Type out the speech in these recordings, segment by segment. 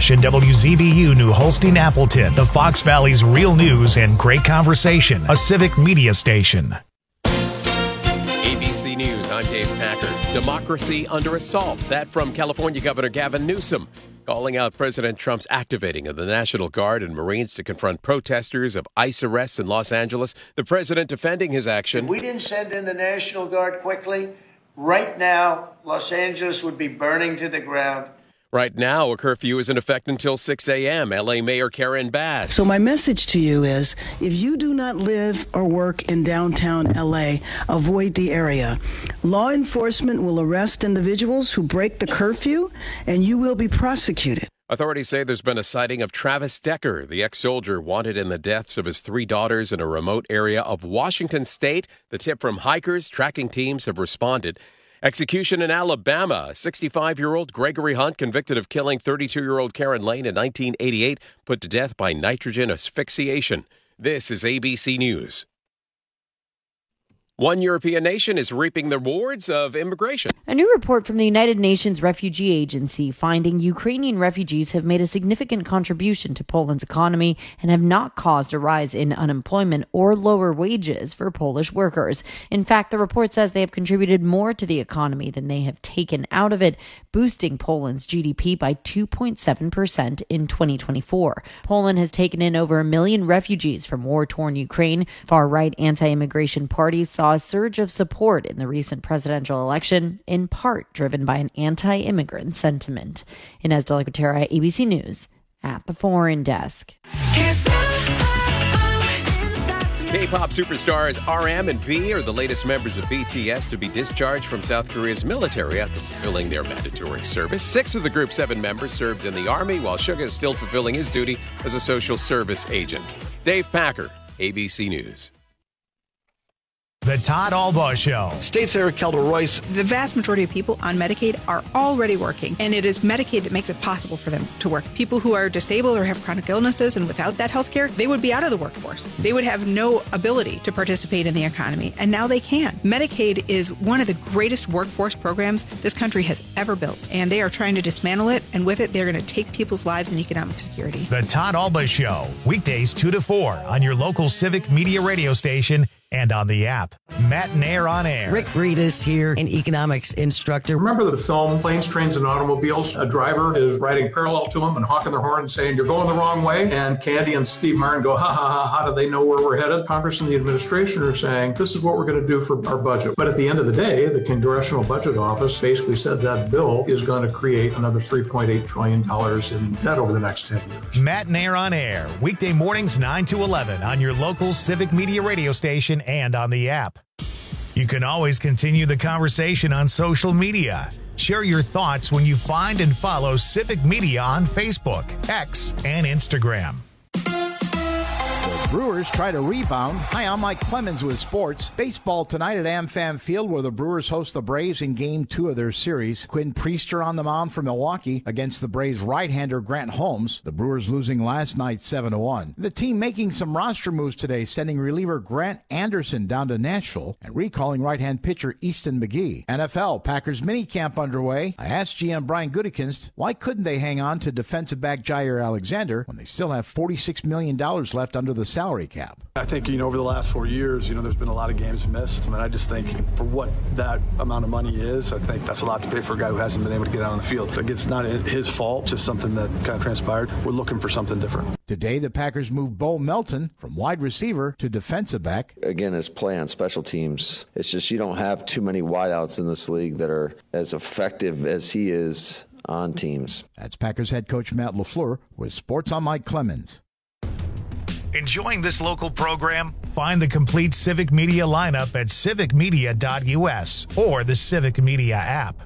Nash and WZBU New Holstein Appleton, the Fox Valley's real news and great conversation, a civic media station. ABC News, I'm Dave Packer. Democracy under assault. That from California Governor Gavin Newsom, calling out President Trump's activating of the National Guard and Marines to confront protesters of ICE arrests in Los Angeles. The president defending his action. If we didn't send in the National Guard quickly, right now, Los Angeles would be burning to the ground. Right now, a curfew is in effect until 6 a.m. L.A. Mayor Karen Bass. So my message to you is, if you do not live or work in downtown L.A., avoid the area. Law enforcement will arrest individuals who break the curfew, and you will be prosecuted. Authorities say there's been a sighting of Travis Decker, the ex-soldier wanted in the deaths of his 3 daughters in a remote area of Washington State. The tip from hikers, tracking teams have responded. Execution in Alabama. 65-year-old Gregory Hunt, convicted of killing 32-year-old Karen Lane in 1988, put to death by nitrogen asphyxiation. This is ABC News. One European nation is reaping the rewards of immigration. A new report from the United Nations Refugee Agency finding Ukrainian refugees have made a significant contribution to Poland's economy and have not caused a rise in unemployment or lower wages for Polish workers. In fact, the report says they have contributed more to the economy than they have taken out of it, boosting Poland's GDP by 2.7% in 2024. Poland has taken in over 1 million refugees from war-torn Ukraine. Far-right anti-immigration parties saw a surge of support in the recent presidential election, in part driven by an anti-immigrant sentiment. Inez de la Gutera, ABC News, at the Foreign Desk. K-pop superstars RM and V are the latest members of BTS to be discharged from South Korea's military after fulfilling their mandatory service. 6 of the group's 7 members served in the Army, while Suga is still fulfilling his duty as a social service agent. Dave Packer, ABC News. The Todd Albaugh Show. State Senator Kelda Royce. The vast majority of people on Medicaid are already working, and it is Medicaid that makes it possible for them to work. People who are disabled or have chronic illnesses and without that health care, they would be out of the workforce. They would have no ability to participate in the economy, and now they can. Medicaid is one of the greatest workforce programs this country has ever built, and they are trying to dismantle it, and with it, they're going to take people's lives and economic security. The Todd Albaugh Show, weekdays 2 to 4 on your local civic media radio station and on the app. Matt Nair on Air. Rick Reedus here, an economics instructor. Remember the film Planes, Trains, and Automobiles? A driver is riding parallel to him and honking their horn and saying, "You're going the wrong way." And Candy and Steve Martin go, "Ha ha ha, how do they know where we're headed?" Congress and the administration are saying, "This is what we're going to do for our budget." But at the end of the day, the Congressional Budget Office basically said that bill is going to create another $3.8 trillion in debt over the next 10 years. Matt Nair on Air, weekday mornings 9 to 11 on your local civic media radio station and on the app. You can always continue the conversation on social media. Share your thoughts when you find and follow Civic Media on Facebook, X, and Instagram. Brewers try to rebound. Hi, I'm Mike Clemens with sports. Baseball tonight at AmFam Field, where the Brewers host the Braves in Game 2 of their series. Quinn Priester on the mound for Milwaukee against the Braves right-hander Grant Holmes. The Brewers losing last night 7-1. The team making some roster moves today, sending reliever Grant Anderson down to Nashville and recalling right-hand pitcher Easton McGee. NFL, Packers minicamp underway. I asked GM Brian Gutekunst, why couldn't they hang on to defensive back Jair Alexander when they still have $46 million left under the salary cap? I think, over the last 4 years, there's been a lot of games missed. And I just think for what that amount of money is, I think that's a lot to pay for a guy who hasn't been able to get out on the field. Like, it's not his fault, just something that kind of transpired. We're looking for something different. Today, the Packers moved Bo Melton from wide receiver to defensive back. Again, his play on special teams, it's just you don't have too many wideouts in this league that are as effective as he is on teams. That's Packers head coach Matt LaFleur with Sports on Mike Clemens. Enjoying this local program? Find the complete Civic Media lineup at civicmedia.us or the Civic Media app.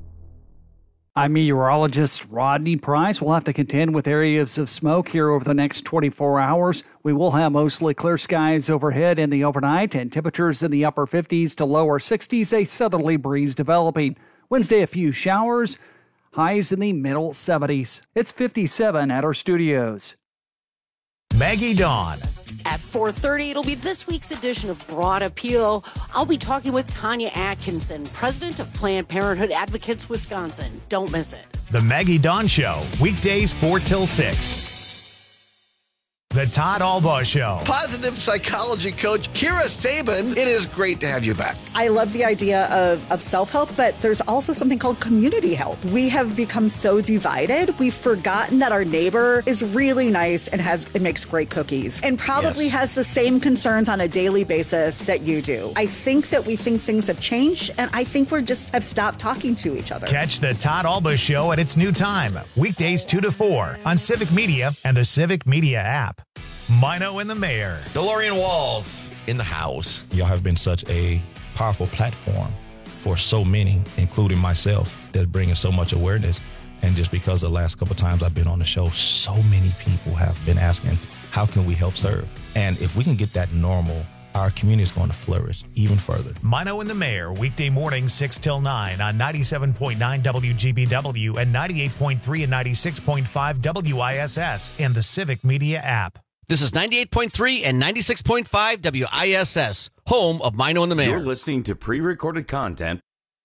I'm meteorologist Rodney Price. We'll have to contend with areas of smoke here over the next 24 hours. We will have mostly clear skies overhead in the overnight and temperatures in the upper 50s to lower 60s, a southerly breeze developing. Wednesday, a few showers, highs in the middle 70s. It's 57 at our studios. Maggie Dawn. At 4:30, it'll be this week's edition of Broad Appeal. I'll be talking with Tanya Atkinson, president of Planned Parenthood Advocates Wisconsin. Don't miss it. The Maggie Dawn Show, weekdays 4 till 6. The Todd Albaugh Show. Positive psychology coach Kira Sabin, it is great to have you back. I love the idea of self-help, but there's also something called community help. We have become so divided, we've forgotten that our neighbor is really nice and makes great cookies and probably has the same concerns on a daily basis that you do. I think that we think things have changed, and I think we just have stopped talking to each other. Catch the Todd Albaugh Show at its new time, weekdays 2 to 4 on Civic Media and the Civic Media app. Mino and the Mayor. DeLorean Walls in the house. Y'all have been such a powerful platform for so many, including myself, that's bringing so much awareness. And just because the last couple of times I've been on the show, so many people have been asking, how can we help serve? And if we can get that normal, our community is going to flourish even further. Mino and the Mayor, weekday mornings 6 till 9 on 97.9 WGBW and 98.3 and 96.5 WISS and the Civic Media app. This is 98.3 and 96.5 WISS, home of Mino and the Mayor. You're listening to pre-recorded content.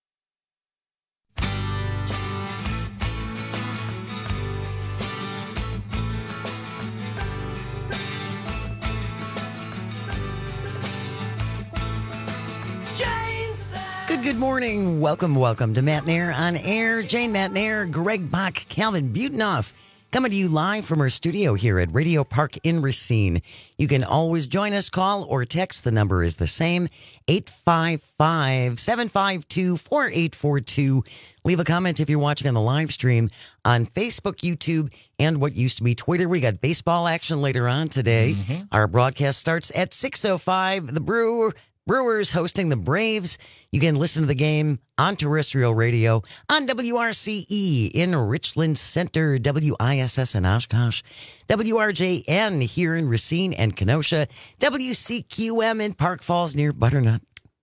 Good morning. Welcome to Matt Nair on Air. Jane Matt Nair, Greg Bach, Calvin Butenoff, coming to you live from our studio here at Radio Park in Racine. You can always join us, call or text. The number is the same, 855-752-4842. Leave a comment if you're watching on the live stream on Facebook, YouTube, and what used to be Twitter. We got baseball action later on today. Our broadcast starts at 6:05. The Brewers hosting the Braves. You can listen to the game on terrestrial radio on WRCE in Richland Center, WISS in Oshkosh, WRJN here in Racine and Kenosha, WCQM in Park Falls near Butternut,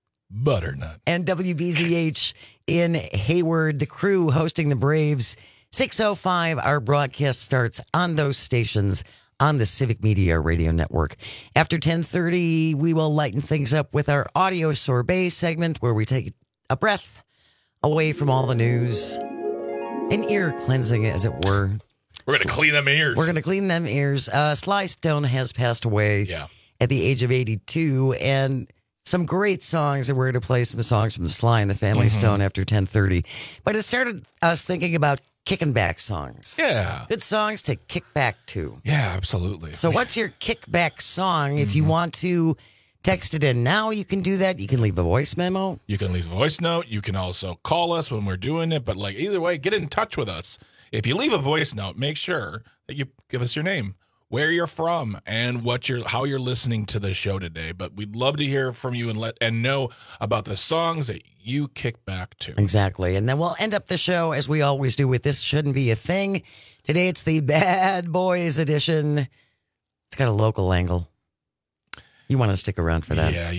and WBZH in Hayward. The Crew hosting the Braves. 6:05, our broadcast starts on those stations on the Civic Media Radio Network. After 10:30, we will lighten things up with our audio sorbet segment where we take a breath away from all the news. An ear cleansing, as it were. We're going to clean them ears. We're going to clean them ears. Sly Stone has passed away at the age of 82, and some great songs. And we're going to play some songs from Sly and the Family Stone after 10:30. But it started us thinking about kicking back songs. Yeah. Good songs to kick back to. Yeah, absolutely. So what's your kickback song? If you want to text it in now, you can do that. You can leave a voice memo. You can leave a voice note. You can also call us when we're doing it. But either way, get in touch with us. If you leave a voice note, make sure that you give us your name, where you're from, and how you're listening to the show today. But we'd love to hear from you and know about the songs that you kick back to. Exactly. And then we'll end up the show as we always do with This Shouldn't Be a Thing. Today it's the Bad Boys edition. It's got a local angle. You want to stick around for that? Yeah,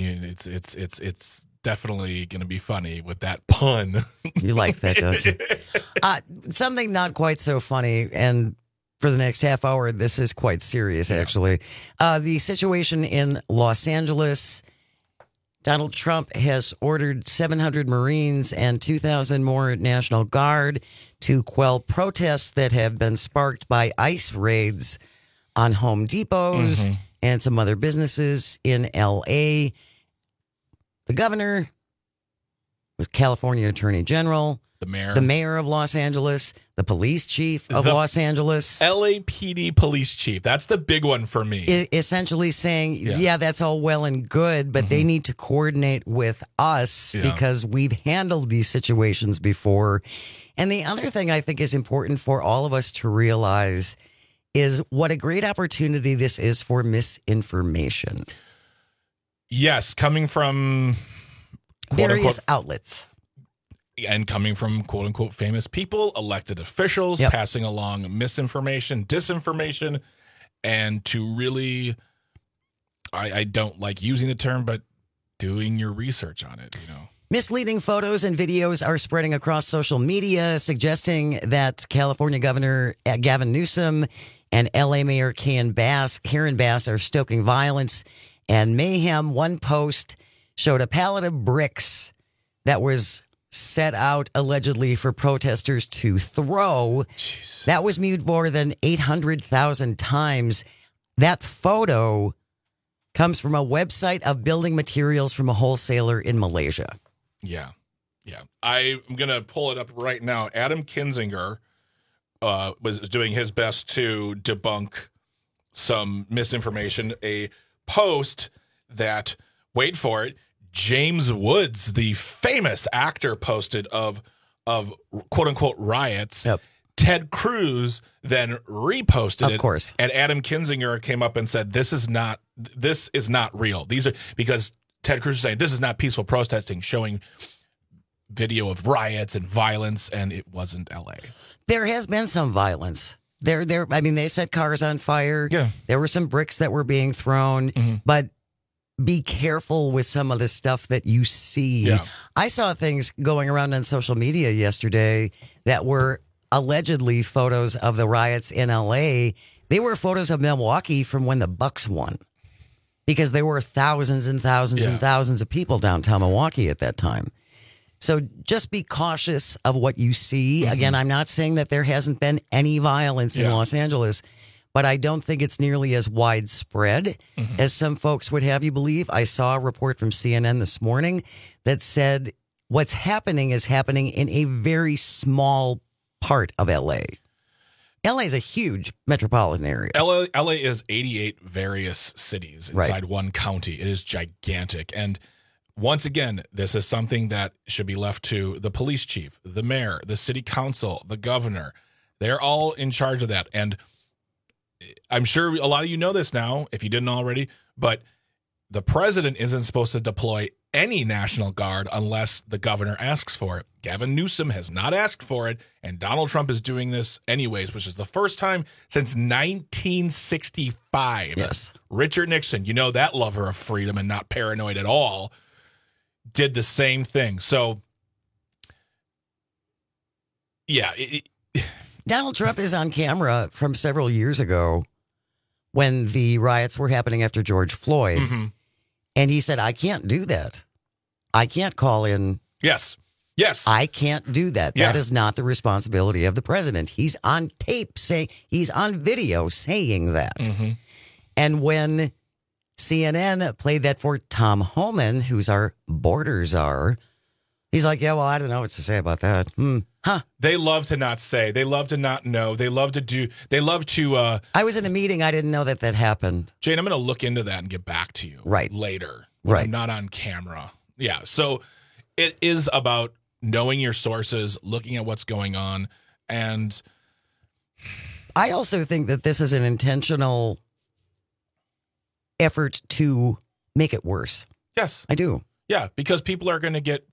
it's definitely going to be funny with that pun. You like that, don't you? Something not quite so funny, and for the next half hour, this is quite serious, actually. The situation in Los Angeles. Donald Trump has ordered 700 Marines and 2,000 more National Guard to quell protests that have been sparked by ICE raids on Home Depots and some other businesses in L.A. The governor, the California Attorney General, the mayor of Los Angeles, the police chief of Los Angeles. LAPD police chief. That's the big one for me. Essentially saying, that's all well and good, but they need to coordinate with us because we've handled these situations before. And the other thing I think is important for all of us to realize is what a great opportunity this is for misinformation. Yes, coming from various outlets. And coming from quote-unquote famous people, elected officials, passing along misinformation, disinformation, and to really, I don't like using the term, but doing your research on it, Misleading photos and videos are spreading across social media, suggesting that California Governor Gavin Newsom and LA Mayor Karen Bass are stoking violence and mayhem. One post showed a pallet of bricks that was set out allegedly for protesters to throw. Jeez. That was viewed more than 800,000 times. That photo comes from a website of building materials from a wholesaler in Malaysia. Yeah. I'm going to pull it up right now. Adam Kinzinger was doing his best to debunk some misinformation. A post that, wait for it, James Woods, the famous actor, posted of quote unquote riots. Yep. Ted Cruz then reposted it. Of course. And Adam Kinzinger came up and said, this is not real. These are, because Ted Cruz is saying this is not peaceful protesting, showing video of riots and violence, and it wasn't LA. There has been some violence. They set cars on fire. Yeah. There were some bricks that were being thrown, but be careful with some of the stuff that you see. Yeah. I saw things going around on social media yesterday that were allegedly photos of the riots in LA. They were photos of Milwaukee from when the Bucks won, because there were thousands and thousands and thousands of people downtown Milwaukee at that time. So just be cautious of what you see. Again, I'm not saying that there hasn't been any violence in Los Angeles, but I don't think it's nearly as widespread as some folks would have you believe. I saw a report from CNN this morning that said what's happening is happening in a very small part of LA. LA is a huge metropolitan area. LA is 88 various cities inside one county. It is gigantic. And once again, this is something that should be left to the police chief, the mayor, the city council, the governor. They're all in charge of that. And I'm sure a lot of you know this now, if you didn't already, but the president isn't supposed to deploy any National Guard unless the governor asks for it. Gavin Newsom has not asked for it, and Donald Trump is doing this anyways, which is the first time since 1965. Yes. Richard Nixon, that lover of freedom and not paranoid at all, did the same thing. So, yeah. Donald Trump is on camera from several years ago when the riots were happening after George Floyd. And he said, I can't do that. I can't call in. Yes. I can't do that. Yeah. That is not the responsibility of the president. He's on tape he's on video saying that. And when CNN played that for Tom Homan, who's our border czar, he's like, yeah, well, I don't know what to say about that. They love to not say. They love to not know. They love to I was in a meeting. I didn't know that happened. Jane, I'm going to look into that and get back to you later. Right. I'm not on camera. Yeah. So it is about knowing your sources, looking at what's going on. And I also think that this is an intentional effort to make it worse. Yes. I do. Yeah, because people are going to get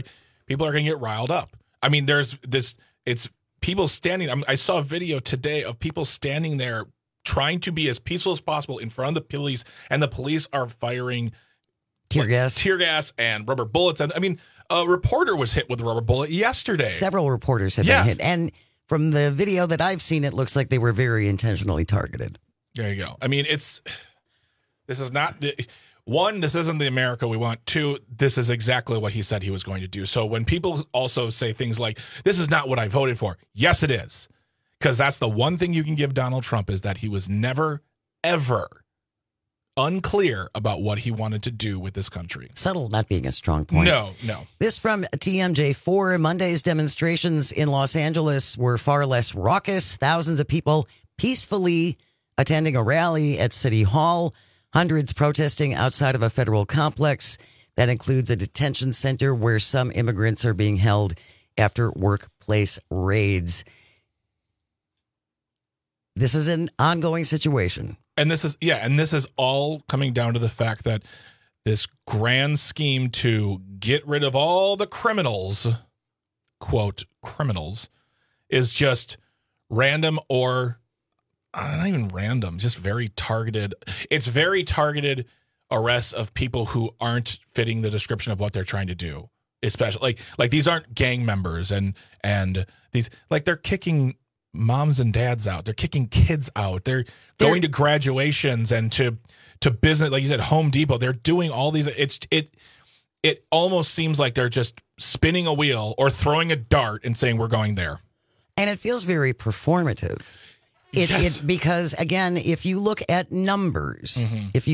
riled up. I mean, it's people standing. I saw a video today of people standing there trying to be as peaceful as possible in front of the police, and the police are firing tear gas and rubber bullets. And I mean, a reporter was hit with a rubber bullet yesterday. Several reporters have been hit. And from the video that I've seen, it looks like they were very intentionally targeted. There you go. I mean, this is not... One, this isn't the America we want. Two, this is exactly what he said he was going to do. So when people also say things like, this is not what I voted for. Yes, it is. Because that's the one thing you can give Donald Trump, is that he was never, ever unclear about what he wanted to do with this country. Subtle not being a strong point. No. This from TMJ4. Monday's demonstrations in Los Angeles were far less raucous. Thousands of people peacefully attending a rally at City Hall. Hundreds protesting outside of a federal complex that includes a detention center where some immigrants are being held after workplace raids. This is an ongoing situation. And this is all coming down to the fact that this grand scheme to get rid of all the criminals, quote, criminals, is just random, or not even random, just very targeted. It's very targeted arrests of people who aren't fitting the description of what they're trying to do. especially like these aren't gang members and these like they're kicking moms and dads out. They're kicking kids out. They're going to graduations and to business, like you said, Home Depot. They're doing all these. It almost seems like they're just spinning a wheel or throwing a dart and saying we're going there. And it feels very performative. Because, again, if you look at numbers,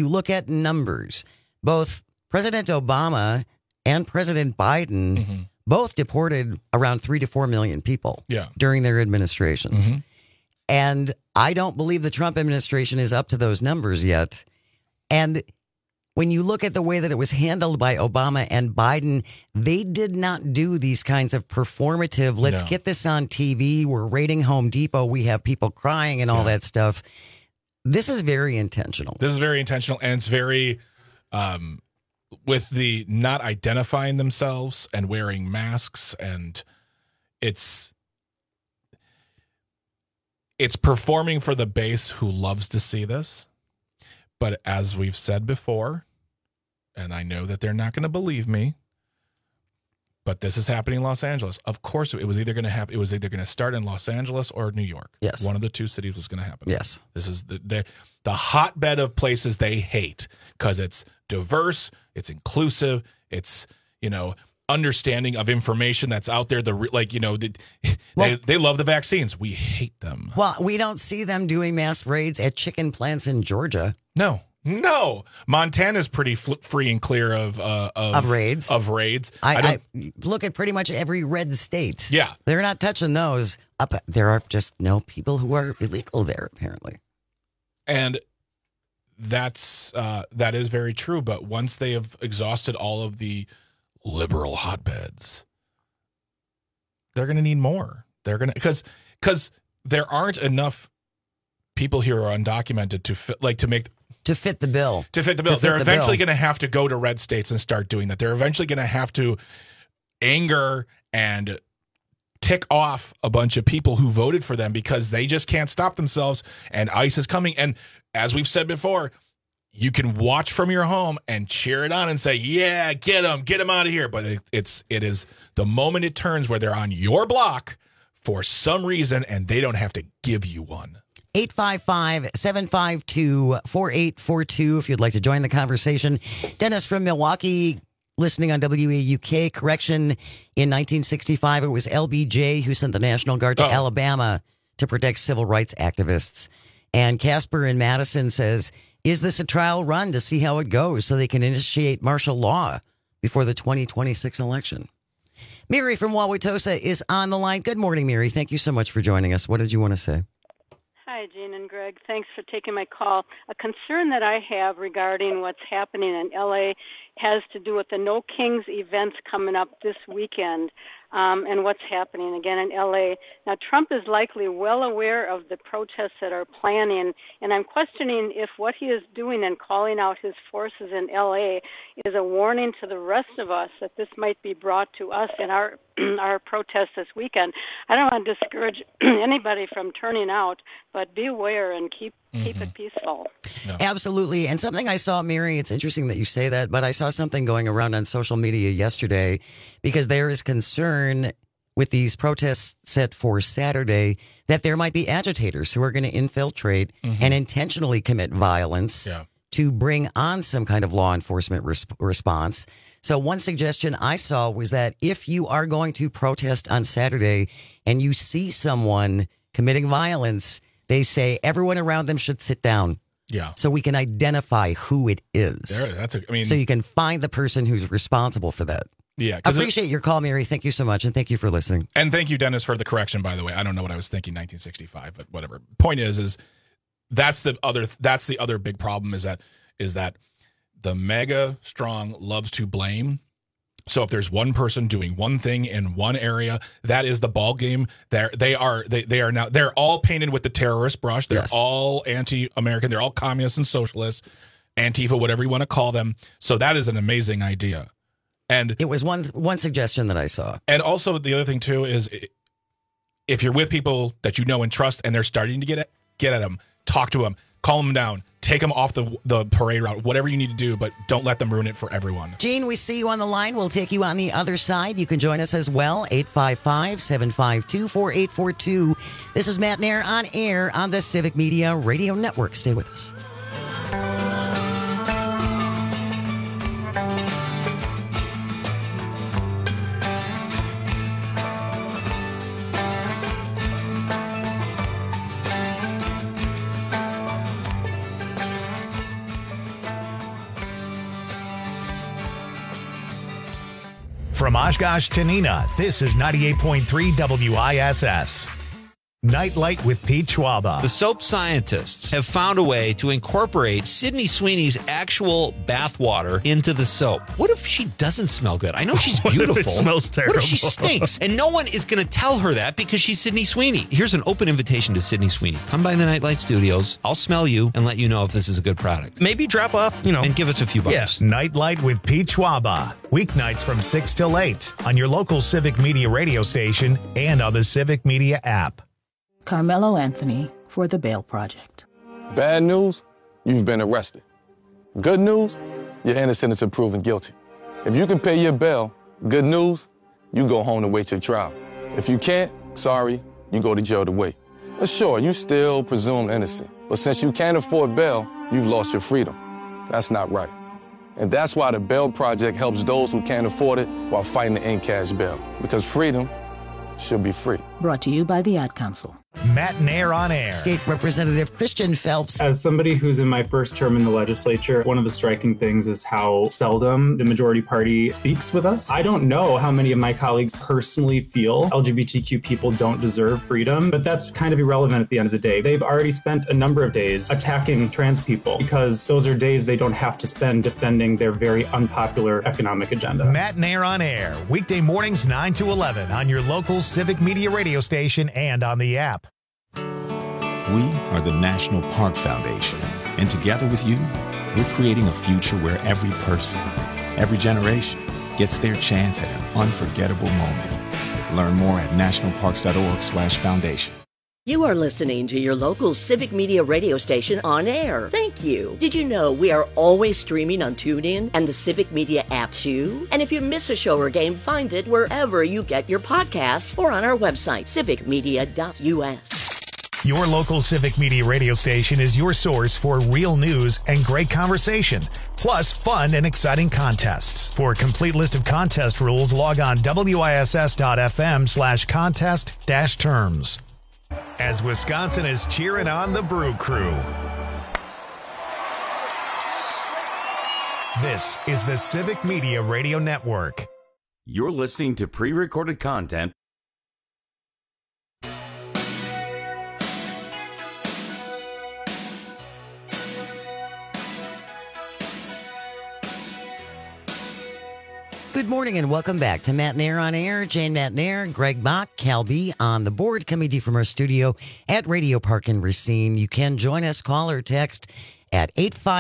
both President Obama and President Biden both deported around 3 to 4 million people during their administrations. And I don't believe the Trump administration is up to those numbers yet. And when you look at the way that it was handled by Obama and Biden, they did not do these kinds of performative, let's get this on TV, we're raiding Home Depot, we have people crying and all that stuff. This is very intentional. And it's very, with the not identifying themselves and wearing masks, and it's performing for the base who loves to see this. But as we've said before, and I know that they're not going to believe me, but this is happening in Los Angeles. Of course, it was either going to happen. It was either going to start in Los Angeles or New York. Yes, one of the two cities was going to happen. Yes, this is the hotbed of places they hate because it's diverse, it's inclusive, it's understanding of information that's out there. They love the vaccines. We hate them. Well, we don't see them doing mass raids at chicken plants in Georgia. No. Montana's pretty free and clear of raids. I look at pretty much every red state. Yeah, they're not touching those. There are just no people who are illegal there, apparently. And that is very true. But once they have exhausted all of the liberal hotbeds, they're going to need more. They're going to because there aren't enough people here who are undocumented to fit the bill. They're eventually going to have to go to red states and start doing that. They're eventually going to have to anger and tick off a bunch of people who voted for them because they just can't stop themselves. And ICE is coming. And as we've said before, you can watch from your home and cheer it on and say, yeah, get them out of here. But it is the moment it turns where they're on your block for some reason and they don't have to give you one. 855-752-4842 if you'd like to join the conversation. Dennis from Milwaukee listening on WAUK. Correction, in 1965, it was LBJ who sent the National Guard to Alabama to protect civil rights activists. And Casper in Madison says, is this a trial run to see how it goes so they can initiate martial law before the 2026 election? Mary from Wauwatosa is on the line. Good morning, Mary. Thank you so much for joining us. What did you want to say? Hi, Gene and Greg. Thanks for taking my call. A concern that I have regarding what's happening in L.A. has to do with the No Kings events coming up this weekend and what's happening again in L.A. Now, Trump is likely well aware of the protests that are planning, and I'm questioning if what he is doing and calling out his forces in L.A. is a warning to the rest of us that this might be brought to us in our protest this weekend. I don't want to discourage anybody from turning out, but be aware and keep it peaceful. No. Absolutely. And something I saw, Mary, it's interesting that you say that, but I saw something going around on social media yesterday because there is concern with these protests set for Saturday that there might be agitators who are going to infiltrate and intentionally commit violence to bring on some kind of law enforcement response. So one suggestion I saw was that if you are going to protest on Saturday and you see someone committing violence, they say everyone around them should sit down. Yeah. So we can identify who it is. So you can find the person who's responsible for that. Yeah. I appreciate your call, Mary. Thank you so much. And thank you for listening. And thank you, Dennis, for the correction, by the way. I don't know what I was thinking 1965, but whatever. Point is that's the other big problem is that the mega strong loves to blame. So if there's one person doing one thing in one area, that is the ball game. They are now they're all painted with the terrorist brush. They're all anti-American. They're all communists and socialists, Antifa, whatever you want to call them. So that is an amazing idea. And it was one suggestion that I saw. And also the other thing too is if you're with people that you know and trust and they're starting to get at them, talk to them. calm them down. Take them off the parade route, whatever you need to do, but don't let them ruin it for everyone. Gene, we see you on the line. We'll take you on the other side. You can join us as well, 855-752-4842. This is Matt Nair on air on the Civic Media Radio Network. Stay with us. From Oshkosh to Neenah, this is 98.3 WISS. Nightlight with Pete Schwaba. The soap scientists have found a way to incorporate Sydney Sweeney's actual bathwater into the soap. What if she doesn't smell good? I know she's beautiful. What if it smells terrible? What if she stinks? And no one is going to tell her that because she's Sydney Sweeney. Here's an open invitation to Sydney Sweeney. Come by the Nightlight Studios. I'll smell you and let you know if this is a good product. Maybe drop off, and give us a few bucks. Yeah. Nightlight with Pete Schwaba. Weeknights from 6 till 8 on your local Civic Media radio station and on the Civic Media app. Carmelo Anthony for the Bail Project. Bad news, you've been arrested. Good news, you're innocent until proven guilty. If you can pay your bail, good news, you go home to wait your trial. If you can't, sorry, you go to jail to wait. But sure, you still presumed innocent. But since you can't afford bail, you've lost your freedom. That's not right. And that's why the Bail Project helps those who can't afford it while fighting to end cash bail. Because freedom should be free. Brought to you by the Ad Council. Matt Nair on air. State Representative Christian Phelps. As somebody who's in my first term in the legislature, one of the striking things is how seldom the majority party speaks with us. I don't know how many of my colleagues personally feel LGBTQ people don't deserve freedom, but that's kind of irrelevant at the end of the day. They've already spent a number of days attacking trans people because those are days they don't have to spend defending their very unpopular economic agenda. Matt Nair on air, weekday mornings 9 to 11 on your local Civic Media radio station and on the app. We are the National Park Foundation, and together with you, we're creating a future where every person, every generation gets their chance at an unforgettable moment. Learn more at nationalparks.org/foundation. You are listening to your local Civic Media radio station on air. Thank you. Did you know we are always streaming on TuneIn and the Civic Media app too? And if you miss a show or game, find it wherever you get your podcasts or on our website, civicmedia.us. Your local Civic Media radio station is your source for real news and great conversation, plus fun and exciting contests. For a complete list of contest rules, log on wiss.fm/contest-terms. As Wisconsin is cheering on the Brew Crew. This is the Civic Media Radio Network. You're listening to pre-recorded content. Good morning and welcome back to Matt Nair on air. Jane Matt Nair, Greg Bach, Cal B on the board, coming to you from our studio at Radio Park in Racine. You can join us, call or text at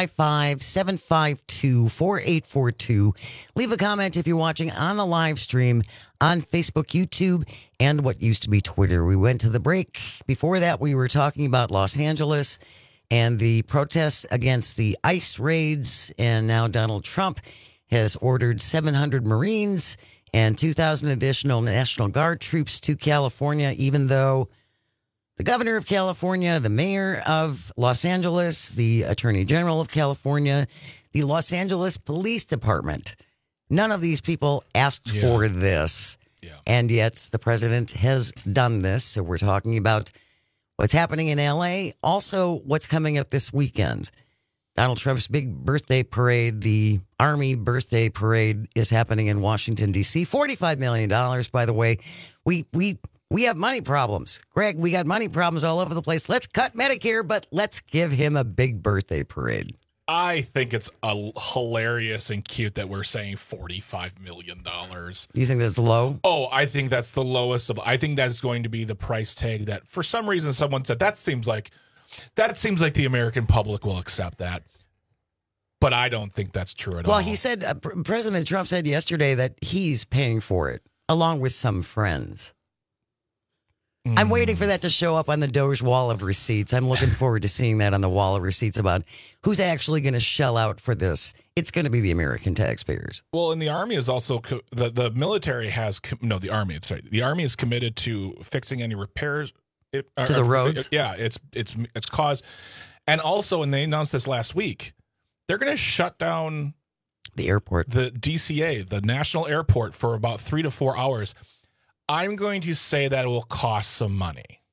855-752-4842. Leave a comment if you're watching on the live stream on Facebook, YouTube, and what used to be Twitter. We went to the break. Before that, we were talking about Los Angeles and the protests against the ICE raids, and now Donald Trump has ordered 700 Marines and 2,000 additional National Guard troops to California, even though the governor of California, the mayor of Los Angeles, the attorney general of California, the Los Angeles Police Department, none of these people asked for this. Yeah. And yet the president has done this. So we're talking about what's happening in L.A., also what's coming up this weekend. Donald Trump's big birthday parade, the Army birthday parade, is happening in Washington, D.C. $45 million, by the way. We have money problems. Greg, we got money problems all over the place. Let's cut Medicare, but let's give him a big birthday parade. I think it's hilarious and cute that we're saying $45 million. Do you think that's low? Oh, I think that's the lowest of. I think that's going to be the price tag that, for some reason, someone said that seems like the American public will accept that. But I don't think that's true at all. Well, he said, President Trump said yesterday that he's paying for it, along with some friends. I'm waiting for that to show up on the Doge wall of receipts. I'm looking forward to seeing that on the wall of receipts about who's actually going to shell out for this. It's going to be the American taxpayers. Well, and the Army is also the military has the Army is committed to fixing any repairs to the roads. It's caused, and also, and they announced this last week, they're going to shut down the airport, the DCA, the national airport, for about 3 to 4 hours. I'm going to say that it will cost some money.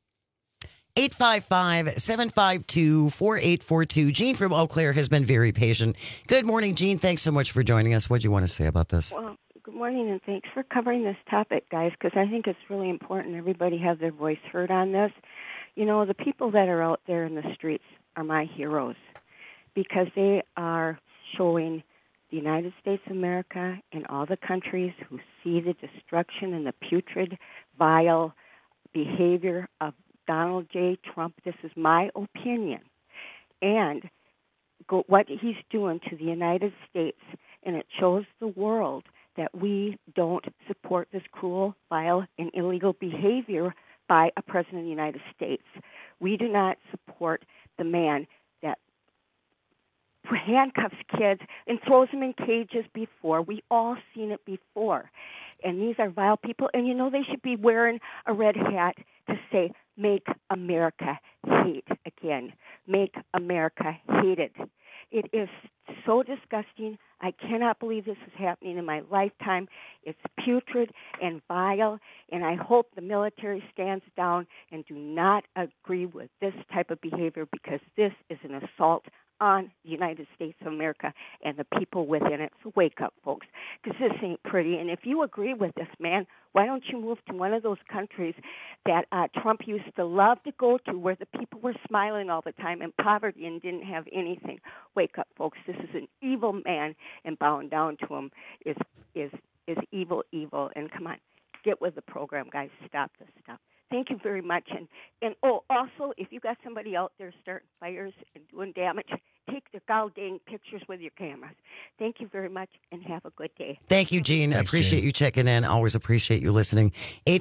855-752-4842. Gene from Eau Claire has been very patient. Good morning, Gene. Thanks so much for joining us. What do you want to say about this? Well, good morning, and thanks for covering this topic, guys, because I think it's really important everybody has their voice heard on this. You know, the people that are out there in the streets are my heroes because they are showing the United States of America and all the countries who see the destruction and the putrid, vile behavior of Donald J. Trump. This is my opinion. And what he's doing to the United States, and it shows the world that we don't support this cruel, vile, and illegal behavior by a president of the United States. We do not support the man that handcuffs kids and throws them in cages before. We all seen it before. And these are vile people. And, you know, they should be wearing a red hat to say, make America hate again. Make America hated. It is so disgusting. I cannot believe this is happening in my lifetime. It's putrid and vile, and I hope the military stands down and do not agree with this type of behavior because this is an assault on the United States of America and the people within it. So wake up, folks, because this ain't pretty. And if you agree with this, man, why don't you move to one of those countries that Trump used to love to go to where the people were smiling all the time in poverty and didn't have anything? Wake up, folks. This is an evil man, and bowing down to him is evil. And come on, get with the program, guys. Stop this stuff. Thank you very much. And also, if you got somebody out there starting fires and doing damage, take the dang pictures with your cameras. Thank you very much, and have a good day. Thank you, Gene. Thanks, appreciate you checking in. Always appreciate you listening.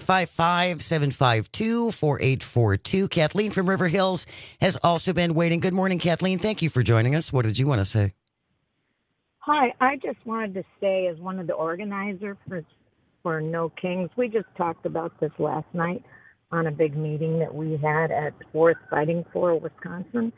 855-752-4842. Kathleen from River Hills has also been waiting. Good morning, Kathleen. Thank you for joining us. What did you want to say? Hi, I just wanted to say, as one of the organizers for No Kings, we just talked about this last night on a big meeting that we had at Fourth Fighting for Wisconsin.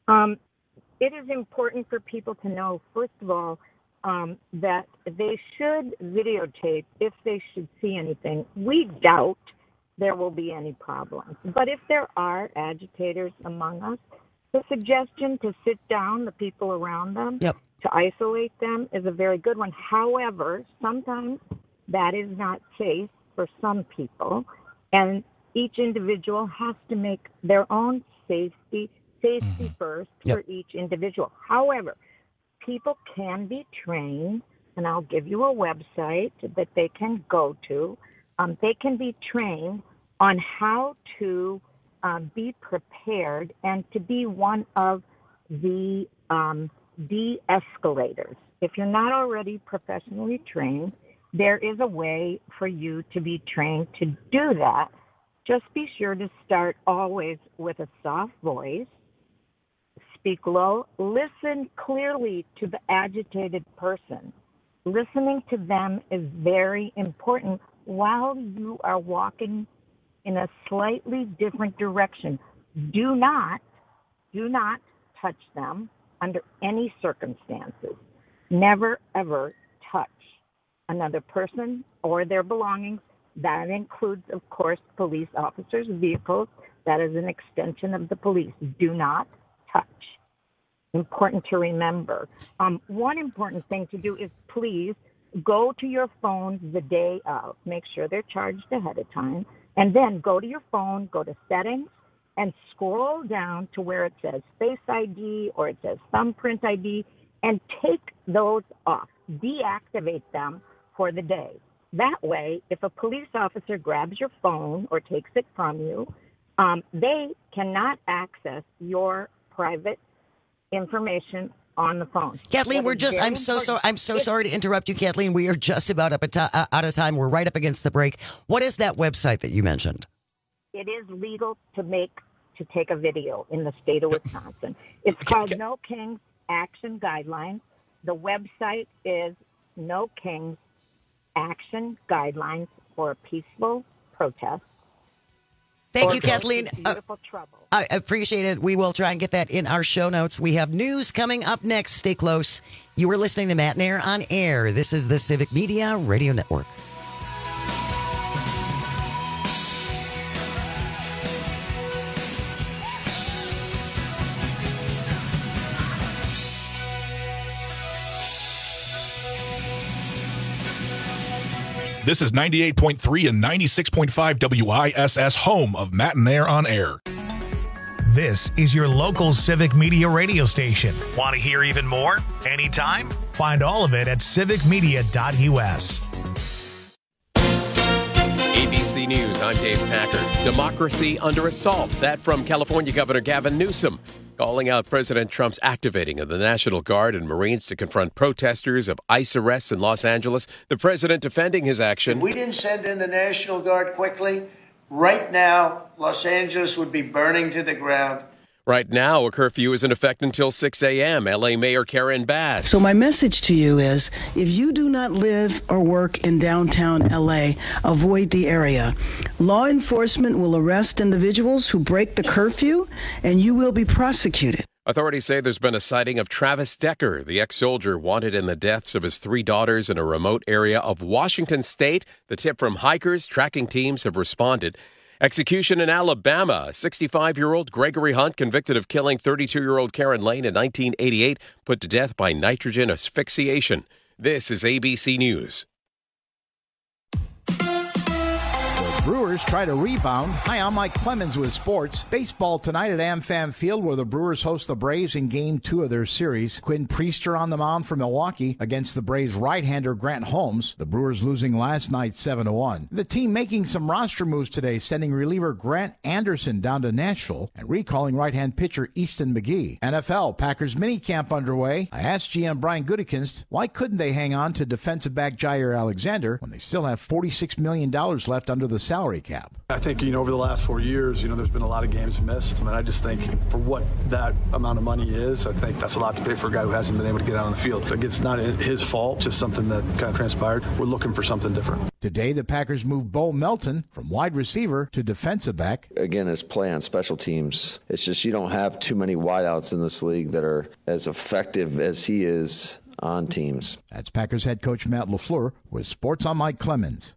It is important for people to know, first of all, that they should videotape if they should see anything. We doubt there will be any problems. But if there are agitators among us, the suggestion to sit down the people around them, to isolate them, is a very good one. However, sometimes that is not safe for some people, and each individual has to make their own safety first for each individual. However, people can be trained, and I'll give you a website that they can go to. They can be trained on how to be prepared and to be one of the de-escalators. If you're not already professionally trained, there is a way for you to be trained to do that. Just be sure to start always with a soft voice, speak low, listen clearly to the agitated person. Listening to them is very important while you are walking in a slightly different direction. Do not touch them under any circumstances. Never, ever touch another person or their belongings. That includes, of course, police officers' vehicles. That is an extension of the police. Do not touch. Important to remember. One important thing to do is please go to your phone the day of. Make sure they're charged ahead of time. And then go to your phone, go to settings, and scroll down to where it says Face ID or it says Thumbprint ID, and take those off. Deactivate them for the day. That way, if a police officer grabs your phone or takes it from you, they cannot access your private information on the phone. Kathleen, I'm so sorry to interrupt you, Kathleen. We are just about out of time. We're right up against the break. What is that website that you mentioned? it is legal to take a video in the state of Wisconsin. It's called No Kings Action Guidelines. The website is No Kings Action Guidelines for a Peaceful Protest. Thank you, Kathleen. Beautiful trouble. I appreciate it. We will try and get that in our show notes. We have news coming up next. Stay close. You are listening to Matt and Air on Air. This is the Civic Media Radio Network. This is 98.3 and 96.5 WISS, home of Matt and Air on Air. This is your local Civic Media radio station. Want to hear even more? Anytime? Find all of it at civicmedia.us. ABC News, I'm Dave Packer. Democracy under assault. That from California Governor Gavin Newsom, calling out President Trump's activating of the National Guard and Marines to confront protesters of ICE arrests in Los Angeles. The president defending his action. If we didn't send in the National Guard quickly, right now, Los Angeles would be burning to the ground. Right now, a curfew is in effect until 6 a.m. L.A. Mayor Karen Bass. So my message to you is, if you do not live or work in downtown L.A., avoid the area. Law enforcement will arrest individuals who break the curfew, and you will be prosecuted. Authorities say there's been a sighting of Travis Decker, the ex-soldier wanted in the deaths of his 3 daughters in a remote area of Washington State. The tip from hikers, tracking teams have responded. Execution in Alabama. A 65-year-old Gregory Hunt, convicted of killing 32-year-old Karen Lane in 1988, put to death by nitrogen asphyxiation. This is ABC News. Brewers try to rebound. Hi, I'm Mike Clemens with sports. Baseball tonight at AmFam Field, where the Brewers host the Braves in Game 2 of their series. Quinn Priester on the mound for Milwaukee against the Braves right-hander Grant Holmes. The Brewers losing last night 7-1. The team making some roster moves today, sending reliever Grant Anderson down to Nashville and recalling right-hand pitcher Easton McGee. NFL, Packers minicamp underway. I asked GM Brian Gutekunst, why couldn't they hang on to defensive back Jair Alexander when they still have $46 million left under the salary cap? I think, over the last 4 years, there's been a lot of games missed. And I just think for what that amount of money is, I think that's a lot to pay for a guy who hasn't been able to get out on the field. Like, it's not his fault, just something that kind of transpired. We're looking for something different. Today, the Packers moved Bo Melton from wide receiver to defensive back. Again, his play on special teams. It's just you don't have too many wideouts in this league that are as effective as he is on teams. That's Packers head coach Matt LaFleur with Sports on Mike Clemens.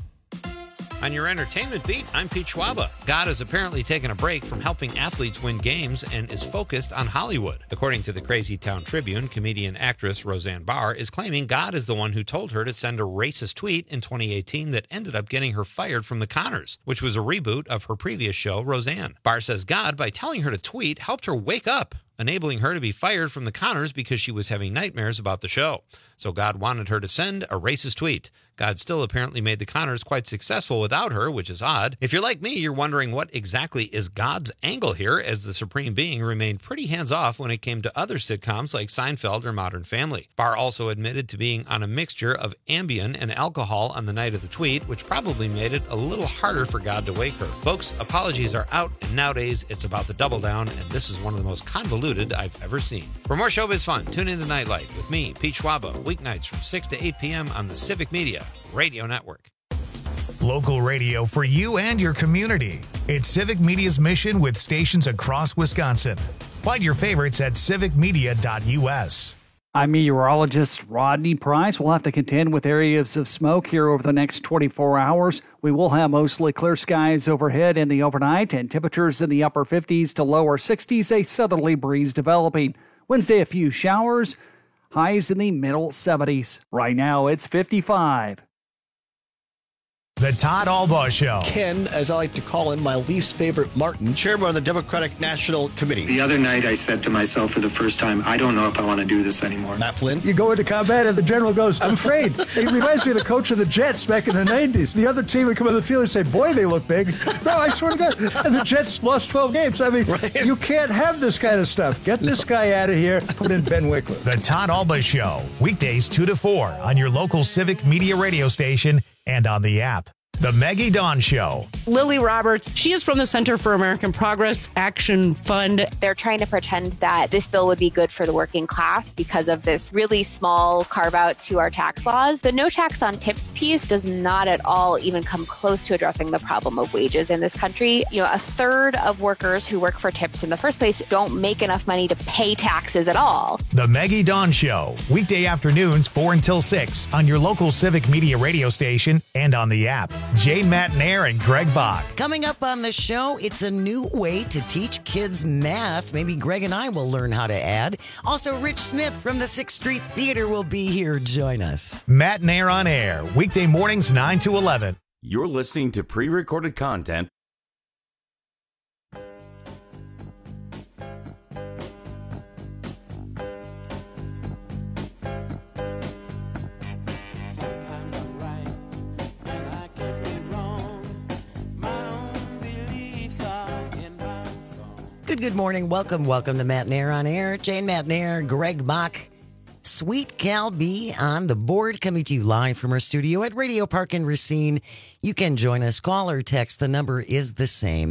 On your entertainment beat, I'm Pete Schwaba. God has apparently taken a break from helping athletes win games and is focused on Hollywood. According to the Crazy Town Tribune, comedian actress Roseanne Barr is claiming God is the one who told her to send a racist tweet in 2018 that ended up getting her fired from The Conners, which was a reboot of her previous show, Roseanne. Barr says God, by telling her to tweet, helped her wake up, enabling her to be fired from The Conners because she was having nightmares about the show. So God wanted her to send a racist tweet. God still apparently made The Conners quite successful without her, which is odd. If you're like me, you're wondering what exactly is God's angle here, as the Supreme Being remained pretty hands-off when it came to other sitcoms like Seinfeld or Modern Family. Barr also admitted to being on a mixture of Ambien and alcohol on the night of the tweet, which probably made it a little harder for God to wake her. Folks, apologies are out, and nowadays it's about the double down, and this is one of the most convoluted I've ever seen. For more showbiz fun, tune in to Nightlight with me, Pete Schwaba, weeknights from 6 to 8 p.m. on the Civic Media Radio Network. Local radio for you and your community. It's Civic Media's mission with stations across Wisconsin. Find your favorites at civicmedia.us. I'm meteorologist Rodney Price. We'll have to contend with areas of smoke here over the next 24 hours. We will have mostly clear skies overhead in the overnight and temperatures in the upper 50s to lower 60s, a southerly breeze developing. Wednesday, a few showers, highs in the middle 70s. Right now, it's 55. The Todd Albaugh Show. Ken, as I like to call him, my least favorite Martin, chairman of the Democratic National Committee. The other night I said to myself for the first time, I don't know if I want to do this anymore. Matt Flynn. You go into combat and the general goes, I'm afraid. He reminds me of the coach of the Jets back in the 90s. The other team would come on the field and say, boy, they look big. No, I swear to God. And the Jets lost 12 games. I mean, right. You can't have this kind of stuff. Get this guy out of here. Put in Ben Wickler. The Todd Albaugh Show. Weekdays 2 to 4 on your local Civic Media radio station and on the app. The Maggie Dawn Show. Lily Roberts, she is from the Center for American Progress Action Fund. They're trying to pretend that this bill would be good for the working class because of this really small carve out to our tax laws. The no tax on tips piece does not at all even come close to addressing the problem of wages in this country. You know, a third of workers who work for tips in the first place don't make enough money to pay taxes at all. The Maggie Dawn Show. Weekday afternoons 4 until 6 on your local Civic Media radio station and on the app. Jane Matnair and Greg Bach. Coming up on the show, it's a new way to teach kids math. Maybe Greg and I will learn how to add. Also, Rich Smith from the 6th Street Theater will be here. Join us. Matnair on air. Weekday mornings 9 to 11. You're listening to pre-recorded content. Good morning. Welcome to Matnair on Air. Jane Matnair, Greg Bach, Sweet Cal B on the board, coming to you live from our studio at Radio Park in Racine. You can join us. Call or text. The number is the same,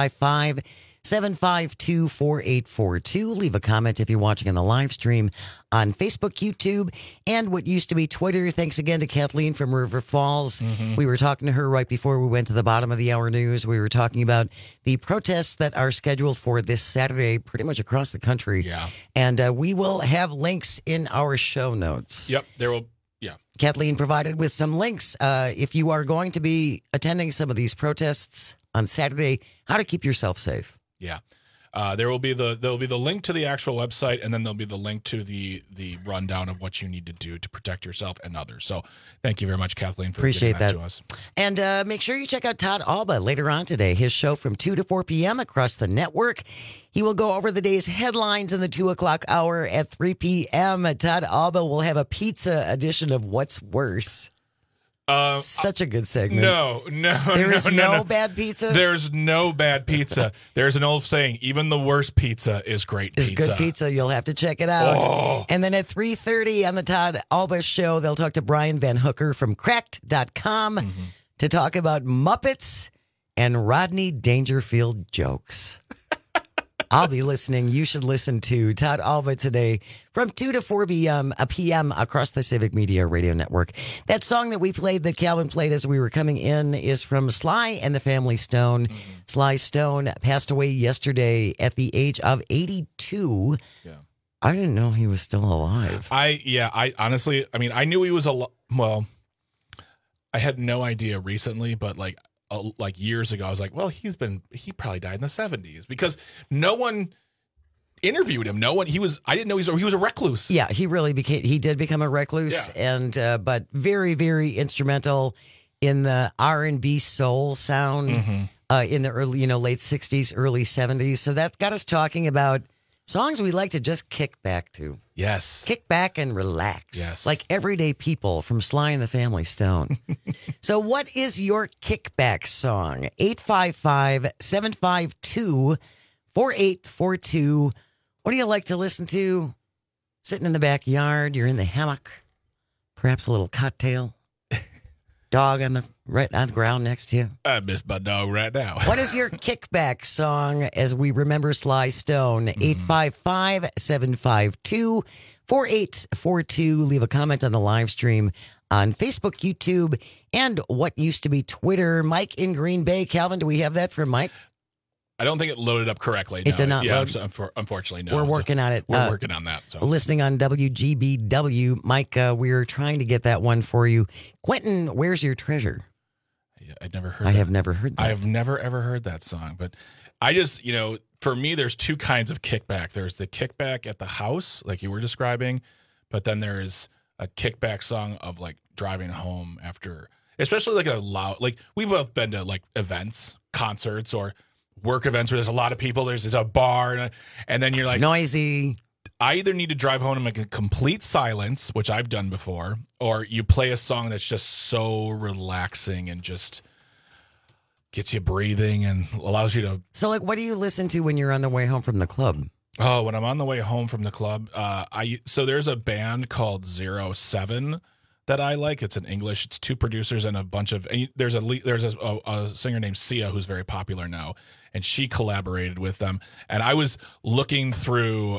855-752-4842. Leave a comment if you're watching on the live stream on Facebook, YouTube, and what used to be Twitter. Thanks again to Kathleen from River Falls. We were talking to her right before we went to the bottom of the hour news. We were talking about the protests that are scheduled for this Saturday pretty much across the country. Yeah. And we will have links in our show notes. Yep, there will. Yeah. Kathleen provided with some links. If you are going to be attending some of these protests on Saturday, how to keep yourself safe. Yeah. There will be the link to the actual website, and then there'll be the link to the rundown of what you need to do to protect yourself and others. So thank you very much, Kathleen, for Appreciate giving that that to us. And make sure you check out Todd Alba later on today. His show from 2 to 4 p.m. across the network. He will go over the day's headlines in the 2 o'clock hour at 3 p.m. Todd Alba will have a pizza edition of What's Worse. Such a good segment. No. There is no bad pizza? There's no bad pizza. There's an old saying, even the worst pizza is great It's pizza. good pizza. You'll have to check it out. Oh. And then at 3:30 on the Todd Alba Show, they'll talk to Brian Van Hooker from Cracked.com to talk about Muppets and Rodney Dangerfield jokes. I'll be listening. You should listen to Todd Alba today from 2 to 4 p.m. across the Civic Media Radio Network. That song that we played, that Calvin played as we were coming in, is from Sly and the Family Stone. Sly Stone passed away yesterday at the age of 82. Yeah. I didn't know he was still alive. I honestly, I knew he was well, I had no idea recently, but like years ago, I was like, well, he probably died in the 70s because no one interviewed him. I didn't know he was a recluse. Yeah, he did become a recluse, and but very, very instrumental in the R&B soul sound in the early, late 60s, early 70s. So that got us talking about songs we like to just kick back to. Yes. Kick back and relax. Yes. Like Everyday People from Sly and the Family Stone. So what is your kickback song? 855-752-4842. What do you like to listen to? Sitting in the backyard, you're in the hammock, perhaps a little cocktail, dog on the ground next to you. I miss my dog right now. What is your kickback song as we remember Sly Stone? 855-752-4842. Leave a comment on the live stream on Facebook, YouTube, and what used to be Twitter. Mike in Green Bay. Calvin, do we have that from Mike? I don't think it loaded up correctly. It did not load. Unfortunately, no. We're working on it. We're working on that. So. Listening on WGBW. Mike, we're trying to get that one for you. Quentin, Where's Your Treasure? I've never heard I have never heard that. I have never, ever heard that song. But I just, for me, there's two kinds of kickback. There's the kickback at the house, like you were describing, but then there's a kickback song of like driving home after, especially like we've both been to like events, concerts, or work events where there's a lot of people, there's a bar, and then you're it's like noisy. I either need to drive home in like a complete silence, which I've done before, or you play a song that's just so relaxing and just gets you breathing and allows you to. So, like, what do you listen to when you're on the way home from the club? Oh, when I'm on the way home from the club, so there's a band called 07 that I like. It's in English. It's two producers and a bunch of. And there's a singer named Sia who's very popular now, and she collaborated with them. And I was looking through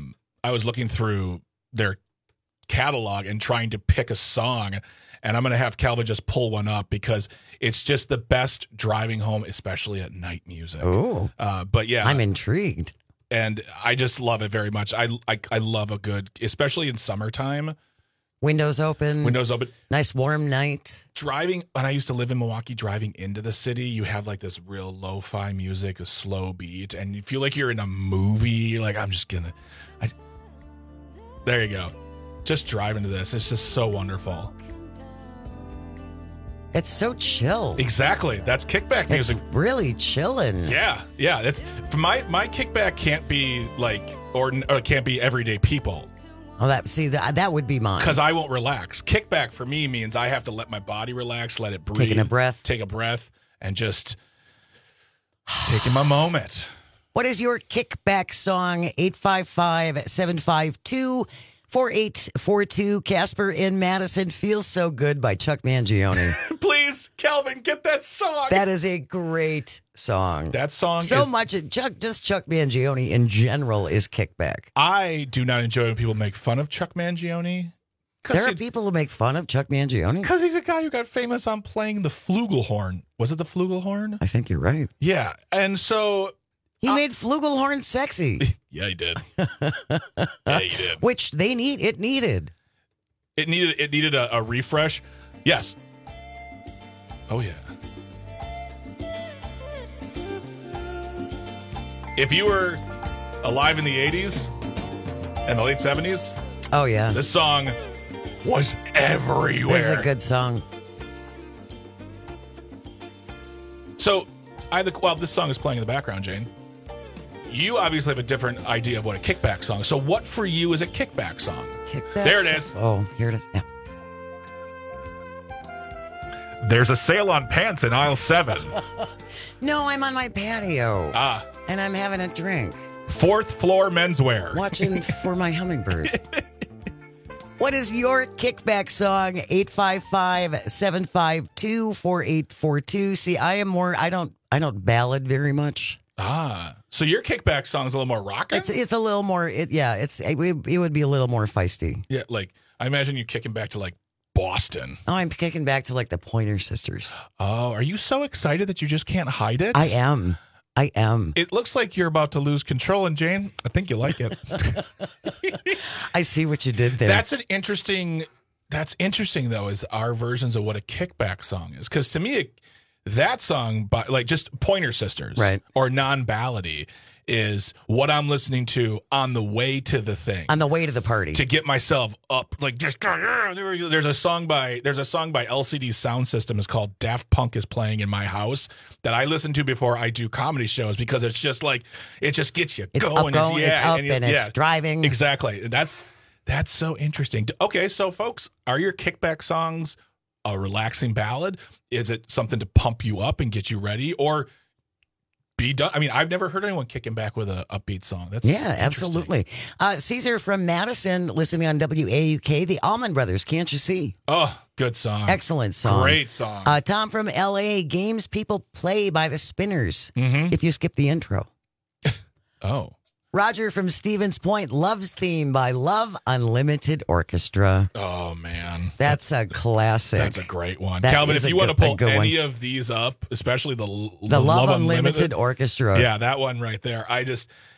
their catalog and trying to pick a song. And I'm going to have Calvin just pull one up because it's just the best driving home, especially at night music. Oh, but yeah, I'm intrigued. And I just love it very much. I love a good, especially in summertime. Windows open. Nice warm night. Driving, when I used to live in Milwaukee, driving into the city, you have like this real lo-fi music, a slow beat, and you feel like you're in a movie. You're like, there you go. Just driving to this. It's just so wonderful. It's so chill. Exactly. That's kickback music. It's really chilling. Yeah. That's for my kickback can't be like or can't be everyday people. Oh, that would be mine. Because I won't relax. Kickback for me means I have to let my body relax, let it breathe. Take a breath, and just taking my moment. What is your kickback song? 855-752-4842. Casper in Madison, Feels So Good by Chuck Mangione. Please, Calvin, get that song. That is a great song. That song Chuck Mangione in general is kickback. I do not enjoy when people make fun of Chuck Mangione. There are people who make fun of Chuck Mangione. Because he's a guy who got famous on playing the flugelhorn. Was it the flugelhorn? I think you're right. Yeah, and so... He made flugelhorn sexy. Yeah, he did. Yeah, he did. Which it needed. It needed a refresh. Yes. Oh yeah. If you were alive in the 80s and the late 70s, oh yeah, this song was everywhere. This is a good song. So, while this song is playing in the background, Jane, you obviously have a different idea of what a kickback song is. So what for you is a kickback song? There it is. Oh, here it is. Yeah. There's a sale on pants in aisle 7. No, I'm on my patio. And I'm having a drink. 4th floor menswear. Watching for my hummingbird. What is your kickback song? 855-752-4842. See, I don't ballad very much. So your kickback song is a little more rockin'? It's a little more, it would be a little more feisty. Yeah, like, I imagine you kicking back to, like, Boston. Oh, I'm kicking back to, like, the Pointer Sisters. Oh, are you so excited that you just can't hide it? I am. It looks like you're about to lose control, and Jane, I think you like it. I see what you did there. That's interesting, though, is our versions of what a kickback song is. Because to me, that song, like just Pointer Sisters, right, or non-ballady, is what I'm listening to on the way to the thing, on the way to the party, to get myself up. Like, just there's a song by LCD Sound System. It's called "Daft Punk Is Playing in My House" that I listen to before I do comedy shows because it's just like it just gets you going. It's driving. Exactly. That's so interesting. Okay, so folks, are your kickback songs a relaxing ballad? Is it something to pump you up and get you ready, or be done? I mean, I've never heard anyone kicking back with a upbeat song. That's absolutely. Caesar from Madison, listening on WAUK, the Allman Brothers, Can't You See? Oh, good song. Excellent song. Great song. Tom from LA, Games People Play by the Spinners. If you skip the intro. Oh. Roger from Stevens Point, Love's Theme by Love Unlimited Orchestra. Oh, man. That's a classic. That's a great one. Calvin, if you want to pull any of these up, especially the Love Unlimited Orchestra. Yeah, that one right there. I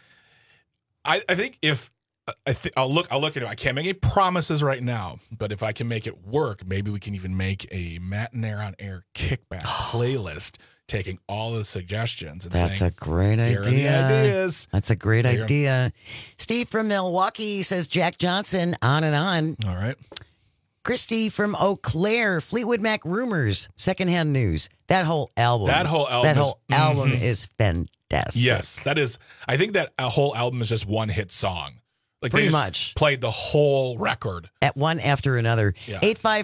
think I'll look into it. I can't make any promises right now, but if I can make it work, maybe we can even make a Matinaire on Air kickback playlist, taking all the suggestions and That's saying, a great here idea. Are the ideas. That's a great idea. Steve from Milwaukee says Jack Johnson, On and On. All right. Christy from Eau Claire, Fleetwood Mac Rumors, Secondhand News. That whole album is fantastic. Yes, that is. I think that a whole album is just one hit song. Like pretty they just much played the whole record at one after another. Yeah.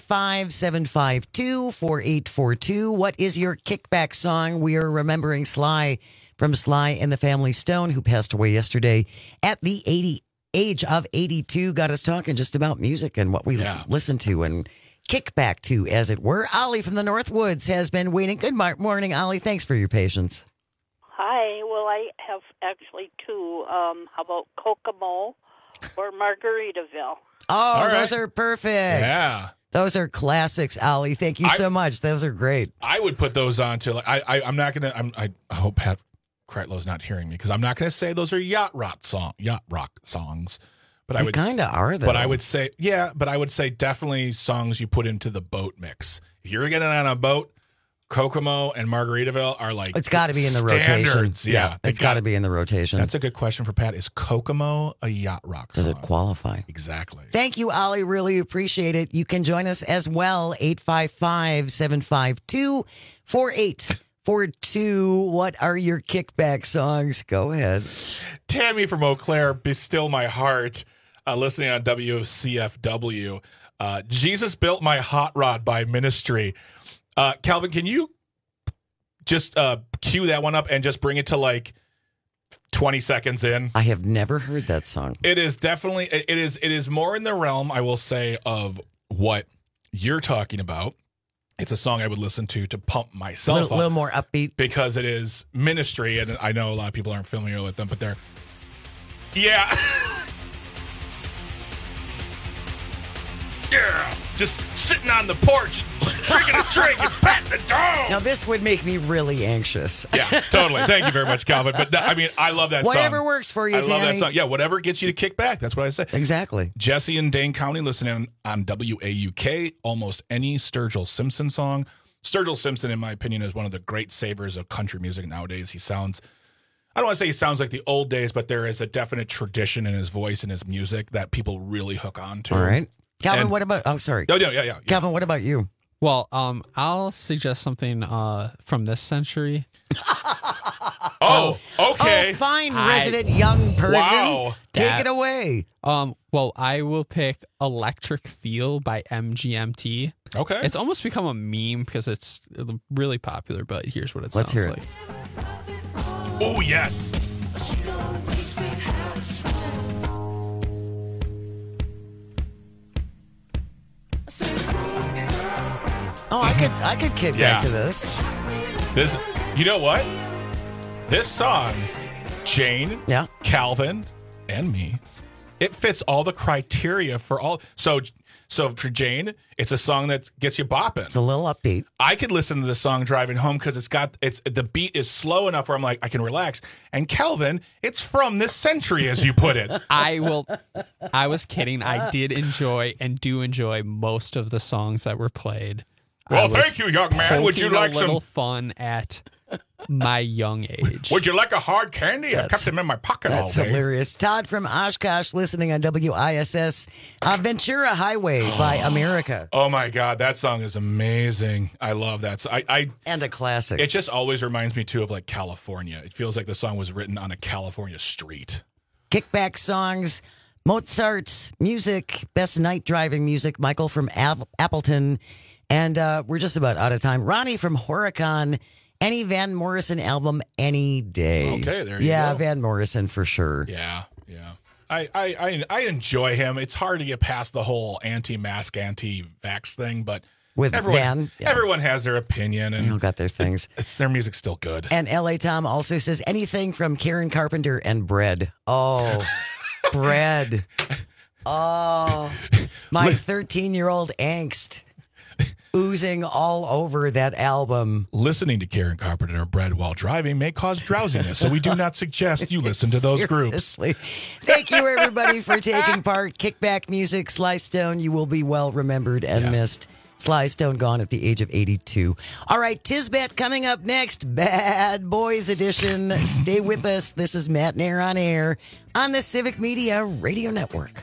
855-752-4842. What is your kickback song? We are remembering Sly from Sly and the Family Stone, who passed away yesterday at the age of 82. Got us talking just about music and what we listen to and kickback to, as it were. Ollie from the Northwoods has been waiting. Good morning, Ollie. Thanks for your patience. Hi. Well, I have actually two. How about Kokomo or Margaritaville? Oh, those are perfect. Yeah. Those are classics, Ollie. Thank you so much. Those are great. I would put those on to, like, I'm not going to, I hope Pat Kretlow's not hearing me, because I'm not going to say those are yacht rock songs. But They kind of are, though. But I would say, definitely songs you put into the boat mix. If you're getting on a boat, Kokomo and Margaritaville are like it's got to be in the standards. rotation. Yeah, it's got to be in the rotation. That's a good question for Pat. Is Kokomo a yacht rock song? Does it qualify? Exactly. Thank you, Ollie. Really appreciate it. You can join us as well. 855-752-4842. What are your kickback songs? Go ahead. Tammy from Eau Claire, Be Still My Heart, listening on WCFW. Jesus Built My Hot Rod by Ministry. Calvin, can you just cue that one up and just bring it to like 20 seconds in? I have never heard that song. It is definitely, it is more in the realm, I will say, of what you're talking about. It's a song I would listen to pump myself up. A little more upbeat. Because it is Ministry, and I know a lot of people aren't familiar with them, but they're, yeah. Yeah, just sitting on the porch, drinking a drink and patting the dog. Now, this would make me really anxious. Yeah, totally. Thank you very much, Calvin. But I mean, I love that Whatever song. works for you, Tammy. I love that song. Yeah, whatever gets you to kick back. That's what I say. Exactly. Jesse in Dane County listening on WAUK. Almost any Sturgill Simpson song. Sturgill Simpson, in my opinion, is one of the great savers of country music nowadays. He sounds, I don't want to say he sounds like the old days, but there is a definite tradition in his voice and his music that people really hook on to. All right. Calvin, what about... Oh, sorry. Oh, yeah. Calvin, what about you? Well, I'll suggest something from this century. Oh, okay. Oh, fine, resident young person. Wow. Take it away. Well, I will pick Electric Feel by MGMT. Okay. It's almost become a meme because it's really popular, but here's what it Let's sounds hear like. Oh, yes. Oh, I could kick back to this. This, you know what? This song, Jane, Calvin, and me, it fits all the criteria for all. So for Jane, it's a song that gets you bopping. It's a little upbeat. I could listen to this song driving home because the beat is slow enough where I'm like, I can relax. And Calvin, it's from this century, as you put it. I was kidding. I did enjoy and do enjoy most of the songs that were played. Well, thank you, young man. Would you like a little fun at my young age? Would you like a hard candy? I've kept them in my pocket all day. That's hilarious. Todd from Oshkosh listening on WISS. Ventura Highway by America. Oh, my God. That song is amazing. I love that. And a classic. It just always reminds me, too, of like California. It feels like the song was written on a California street. Kickback songs, Mozart's music, best night driving music, Michael from Appleton. And we're just about out of time. Ronnie from Horicon, any Van Morrison album, any day. Okay, there you go. Yeah, Van Morrison for sure. Yeah. I enjoy him. It's hard to get past the whole anti-mask, anti-vax thing, but with everyone has their opinion, and they all got their things. It's their music's still good. And LA Tom also says anything from Karen Carpenter and Bread. Oh, Bread. Oh, my 13-year-old angst. Oozing all over that album. Listening to Karen Carpenter and Bread while driving may cause drowsiness, so we do not suggest you listen to those groups. Thank you, everybody, for taking part. Kickback music, Sly Stone, you will be well remembered and missed. Sly Stone gone at the age of 82. All right, Tisbet coming up next, Bad Boys Edition. Stay with us. This is Matt Nair on Air on the Civic Media Radio Network.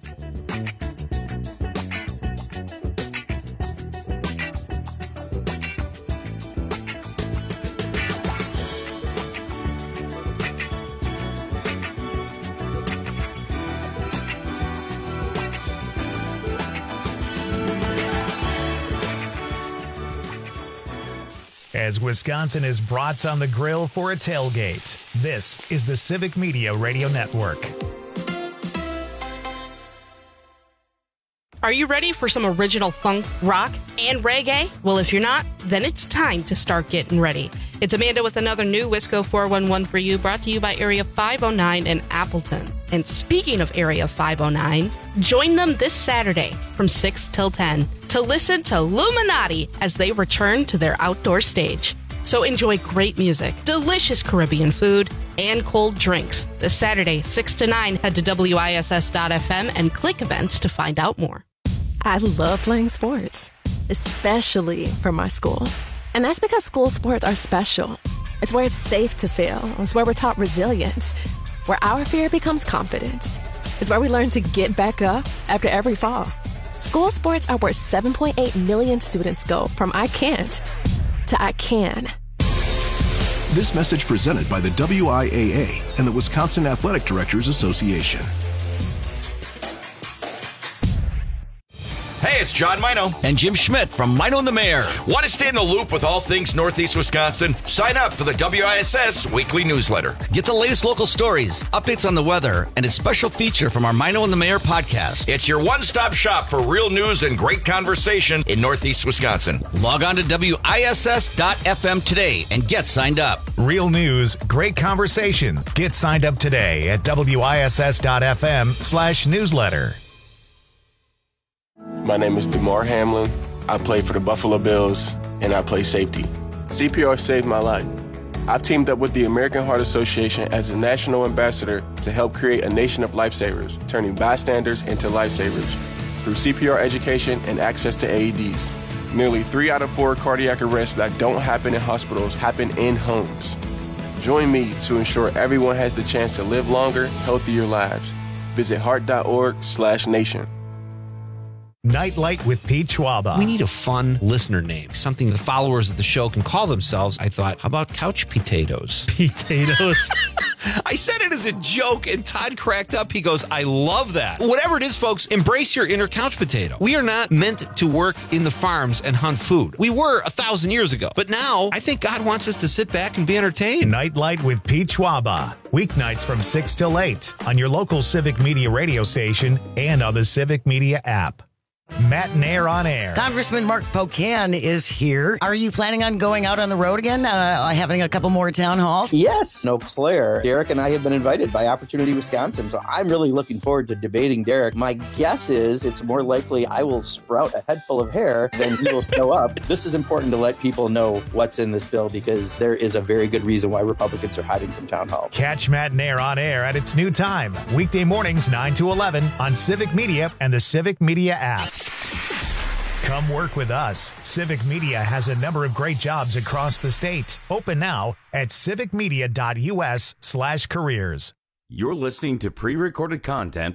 As Wisconsin is brats on the grill for a tailgate, this is the Civic Media Radio Network. Are you ready for some original funk, rock, and reggae? Well, if you're not, then it's time to start getting ready. It's Amanda with another new Wisco 411 for you, brought to you by Area 509 in Appleton. And speaking of Area 509, join them this Saturday from 6 till 10 to listen to Illuminati as they return to their outdoor stage. So enjoy great music, delicious Caribbean food, and cold drinks. This Saturday, 6 to 9, head to WISS.FM and click events to find out more. I love playing sports, especially for my school. And that's because school sports are special. It's where it's safe to fail. It's where we're taught resilience, where our fear becomes confidence. It's where we learn to get back up after every fall. School sports are where 7.8 million students go from I can't to I can. This message presented by the WIAA and the Wisconsin Athletic Directors Association. Hey, it's John Mino and Jim Schmidt from Mino and the Mayor. Want to stay in the loop with all things Northeast Wisconsin? Sign up for the WISS weekly newsletter. Get the latest local stories, updates on the weather, and a special feature from our Mino and the Mayor podcast. It's your one-stop shop for real news and great conversation in Northeast Wisconsin. Log on to WISS.FM today and get signed up. Real news, great conversation. Get signed up today at WISS.FM/newsletter. My name is DeMar Hamlin. I play for the Buffalo Bills, and I play safety. CPR saved my life. I've teamed up with the American Heart Association as a national ambassador to help create a nation of lifesavers, turning bystanders into lifesavers through CPR education and access to AEDs. Nearly 3 out of 4 cardiac arrests that don't happen in hospitals happen in homes. Join me to ensure everyone has the chance to live longer, healthier lives. Visit heart.org/nation. Nightlight with Pete Schwaba. We need a fun listener name, something the followers of the show can call themselves. I thought, how about Couch Potatoes? Potatoes? I said it as a joke, and Todd cracked up. He goes, I love that. Whatever it is, folks, embrace your inner couch potato. We are not meant to work in the farms and hunt food. We were 1,000 years ago. But now, I think God wants us to sit back and be entertained. Nightlight with Pete Schwaba. Weeknights from 6 till 8 on your local Civic Media radio station and on the Civic Media app. Matt Nair on air. Congressman Mark Pocan is here. Are you planning on going out on the road again, having a couple more town halls? Yes, Eau Claire. Derek and I have been invited by Opportunity Wisconsin, so I'm really looking forward to debating Derek. My guess is it's more likely I will sprout a head full of hair than he will show up. This is important to let people know what's in this bill because there is a very good reason why Republicans are hiding from town halls. Catch Matt Nair on air at its new time, weekday mornings 9 to 11 on Civic Media and the Civic Media app. Come work with us. Civic Media has a number of great jobs across the state. Open now at civicmedia.us/careers. You're listening to pre-recorded content.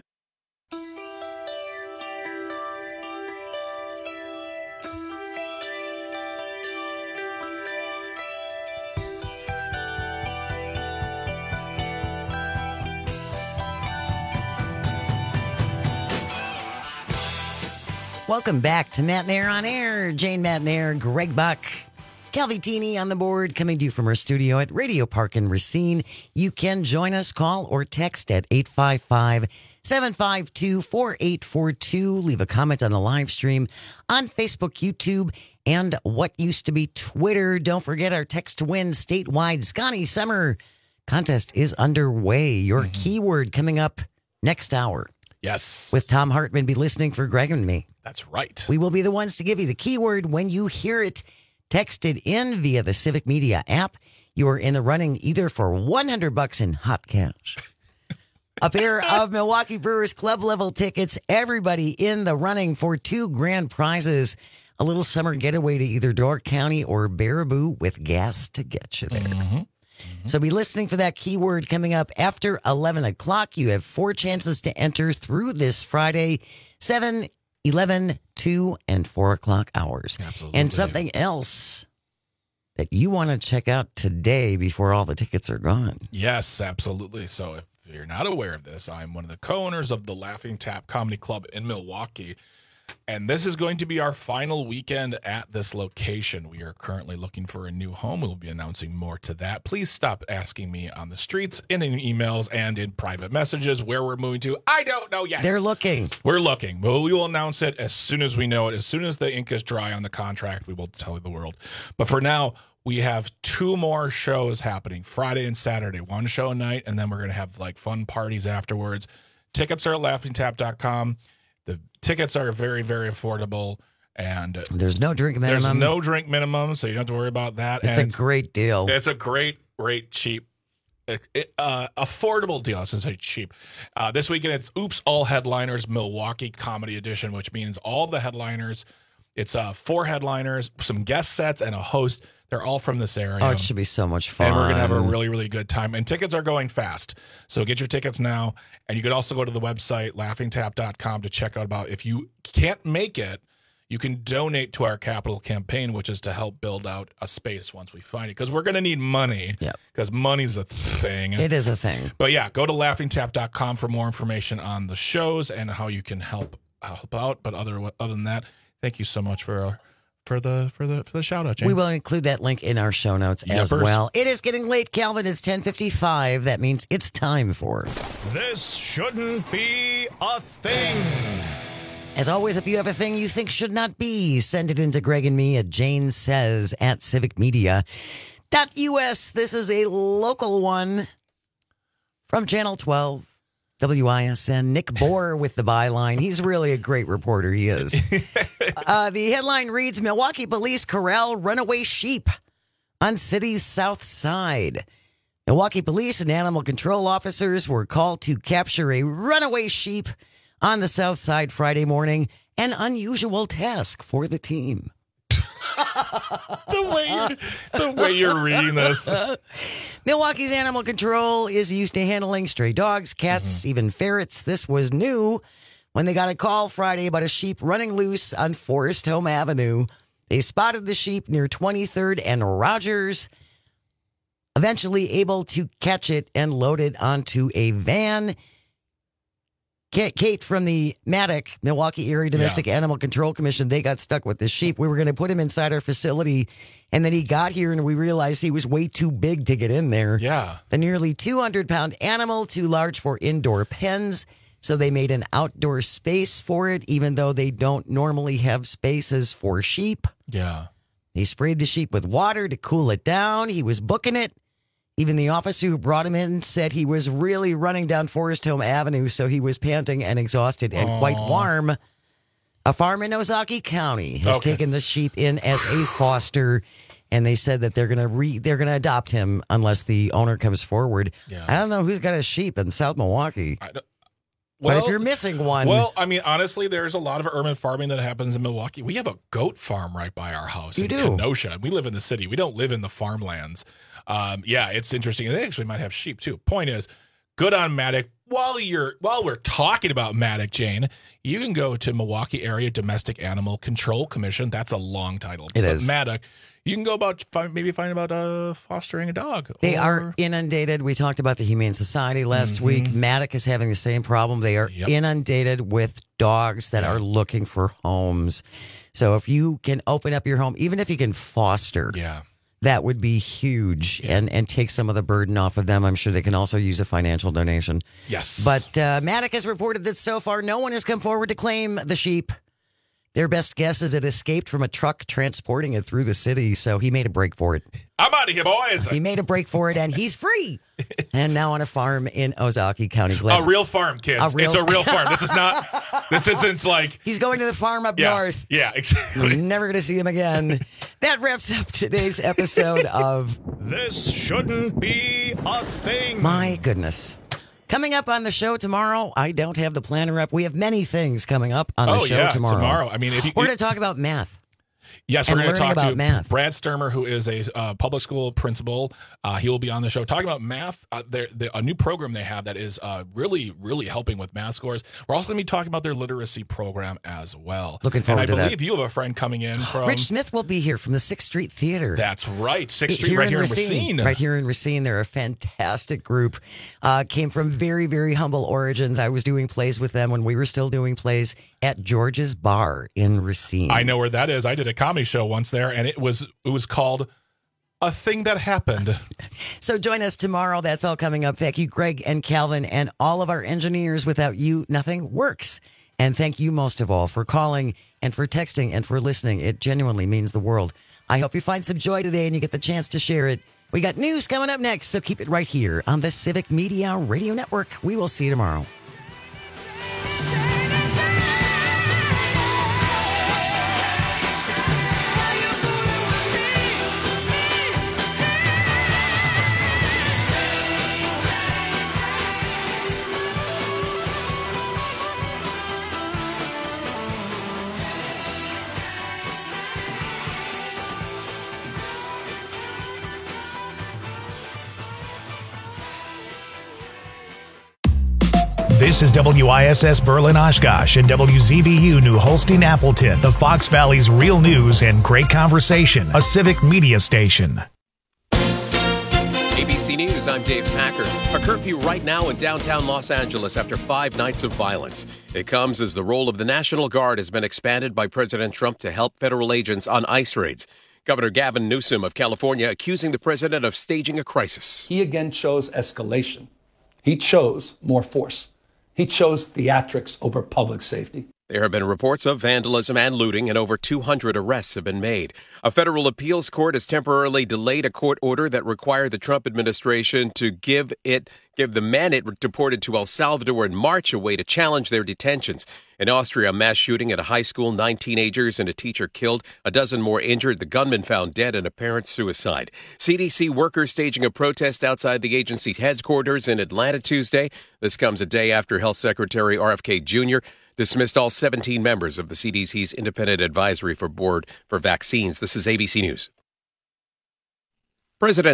Welcome back to Matt Nair on Air. Jane Matt Nair, Greg Buck, Calvi on the board, coming to you from our studio at Radio Park in Racine. You can join us, call or text at 855-752-4842. Leave a comment on the live stream on Facebook, YouTube, and what used to be Twitter. Don't forget our text to win statewide Scotty Summer contest is underway. Your keyword coming up next hour. Yes. With Tom Hartman, be listening for Greg and me. That's right. We will be the ones to give you the keyword when you hear it texted in via the Civic Media app. You are in the running either for $100 in hot cash, a pair of Milwaukee Brewers club level tickets, everybody in the running for 2 grand prizes, a little summer getaway to either Door County or Baraboo with gas to get you there. So be listening for that keyword coming up after 11 o'clock. You have 4 chances to enter through this Friday, 7, 11, 2, and 4 o'clock hours. Absolutely. And something else that you want to check out today before all the tickets are gone. Yes, absolutely. So if you're not aware of this, I'm one of the co-owners of the Laughing Tap Comedy Club in Milwaukee. And this is going to be our final weekend at this location. We are currently looking for a new home. We'll be announcing more to that. Please stop asking me on the streets and in emails and in private messages where we're moving to. I don't know yet. They're looking. We're looking. Well, we will announce it as soon as we know it. As soon as the ink is dry on the contract, we will tell the world. But for now, we have 2 more shows happening, Friday and Saturday. 1 show a night, and then we're going to have like fun parties afterwards. Tickets are at laughingtap.com. The tickets are very, very affordable, and there's no drink minimum. There's no drink minimum, so you don't have to worry about that. It's a great deal. It's a great, cheap, affordable deal. I should say cheap. This weekend, it's Oops All Headliners Milwaukee Comedy Edition, which means all the headliners. It's 4 headliners, some guest sets, and a host. They're all from this area. Oh, it should be so much fun. And we're going to have a really, really good time. And tickets are going fast. So get your tickets now. And you can also go to the website, laughingtap.com, to check out about if you can't make it, you can donate to our capital campaign, which is to help build out a space once we find it. Because we're going to need money. Yeah. Because money's a thing. It is a thing. But yeah, go to laughingtap.com for more information on the shows and how you can help out. But other than that, thank you so much for the shout out, Jane. We will include that link in our show notes as well. It is getting late, Calvin. It's 10:55. That means it's time for This Shouldn't Be a Thing. As always, if you have a thing you think should not be, send it in to Greg and me at janesays@civicmedia.us. This is a local one from Channel 12. WISN, Nick Bohr with the byline. He's really a great reporter, he is. The headline reads, Milwaukee police corral runaway sheep on city's south side. Milwaukee police and animal control officers were called to capture a runaway sheep on the south side Friday morning, an unusual task for the team. the way you're reading this. Milwaukee's animal control is used to handling stray dogs, cats, even ferrets. This was new when they got a call Friday about a sheep running loose on Forest Home Avenue. They spotted the sheep near 23rd and Rogers, eventually able to catch it and load it onto a van. Kate from the MADDOC, Milwaukee Area Domestic Animal Control Commission, they got stuck with this sheep. We were going to put him inside our facility, and then he got here, and we realized he was way too big to get in there. Yeah. The nearly 200-pound animal, too large for indoor pens, so they made an outdoor space for it, even though they don't normally have spaces for sheep. Yeah. They sprayed the sheep with water to cool it down. He was booking it. Even the officer who brought him in said he was really running down Forest Home Avenue, so he was panting and exhausted and quite warm. A farm in Ozaki County has taken the sheep in as a foster, and they said that they're gonna adopt him unless the owner comes forward. Yeah. I don't know who's got a sheep in South Milwaukee. Well, but if you're missing one... Well, I mean, honestly, there's a lot of urban farming that happens in Milwaukee. We have a goat farm right by our house in Kenosha. We live in the city. We don't live in the farmlands. Yeah, it's interesting. And they actually might have sheep, too. Point is, good on MADDOC. While we're talking about MADDOC, Jane, you can go to Milwaukee Area Domestic Animal Control Commission. That's a long title. It is. MADDOC. You can go about find about fostering a dog. They are inundated. We talked about the Humane Society last week. MADDOC is having the same problem. They are inundated with dogs that are looking for homes. So if you can open up your home, even if you can foster, that would be huge and take some of the burden off of them. I'm sure they can also use a financial donation. Yes. But MADDOC has reported that so far no one has come forward to claim the sheep. Their best guess is it escaped from a truck transporting it through the city, so he made a break for it. I'm out of here, boys. He made a break for it, and he's free. And now on a farm in Ozaki County. A real farm, kids. It's a real farm. This isn't like... He's going to the farm up north. Yeah, exactly. You're never going to see him again. That wraps up today's episode of This Shouldn't Be a Thing. My goodness. Coming up on the show tomorrow, I don't have the planner up. We have many things coming up on the show tomorrow. I mean, we're going to talk about math. Yes, and we're going to learning talk about to math. Brad Sturmer, who is a public school principal. He will be on the show talking about math. A new program they have that is really, really helping with math scores. We're also going to be talking about their literacy program as well. Looking forward to that. I believe you have a friend coming in from... Rich Smith will be here from the 6th Street Theater. That's right. 6th Street, right here in Racine. Right here in Racine. They're a fantastic group. Came from very, very humble origins. I was doing plays with them when we were still doing plays at George's Bar in Racine. I know where that is. I did a comedy show once there, and it was called A Thing That Happened. So join us tomorrow. That's all coming up. Thank you, Greg and Calvin, and all of our engineers. Without you, nothing works. And thank you most of all for calling and for texting and for listening. It genuinely means the world. I hope you find some joy today and you get the chance to share it. We got news coming up next, so keep it right here on the Civic Media Radio Network. We will see you tomorrow. This is WISS Berlin Oshkosh and WZBU New Holstein Appleton, the Fox Valley's real news and great conversation, a civic media station. ABC News, I'm Dave Packard. A curfew right now in downtown Los Angeles after 5 nights of violence. It comes as the role of the National Guard has been expanded by President Trump to help federal agents on ICE raids. Governor Gavin Newsom of California accusing the president of staging a crisis. He again chose escalation. He chose more force. He chose theatrics over public safety. There have been reports of vandalism and looting, and over 200 arrests have been made. A federal appeals court has temporarily delayed a court order that required the Trump administration to give the men it deported to El Salvador in March a way to challenge their detentions. In Austria, a mass shooting at a high school, 9 teenagers and a teacher killed, a dozen more injured, the gunman found dead, and apparent suicide. CDC workers staging a protest outside the agency's headquarters in Atlanta Tuesday. This comes a day after Health Secretary RFK Jr. dismissed all 17 members of the CDC's Independent Advisory Board for Vaccines. This is ABC News. President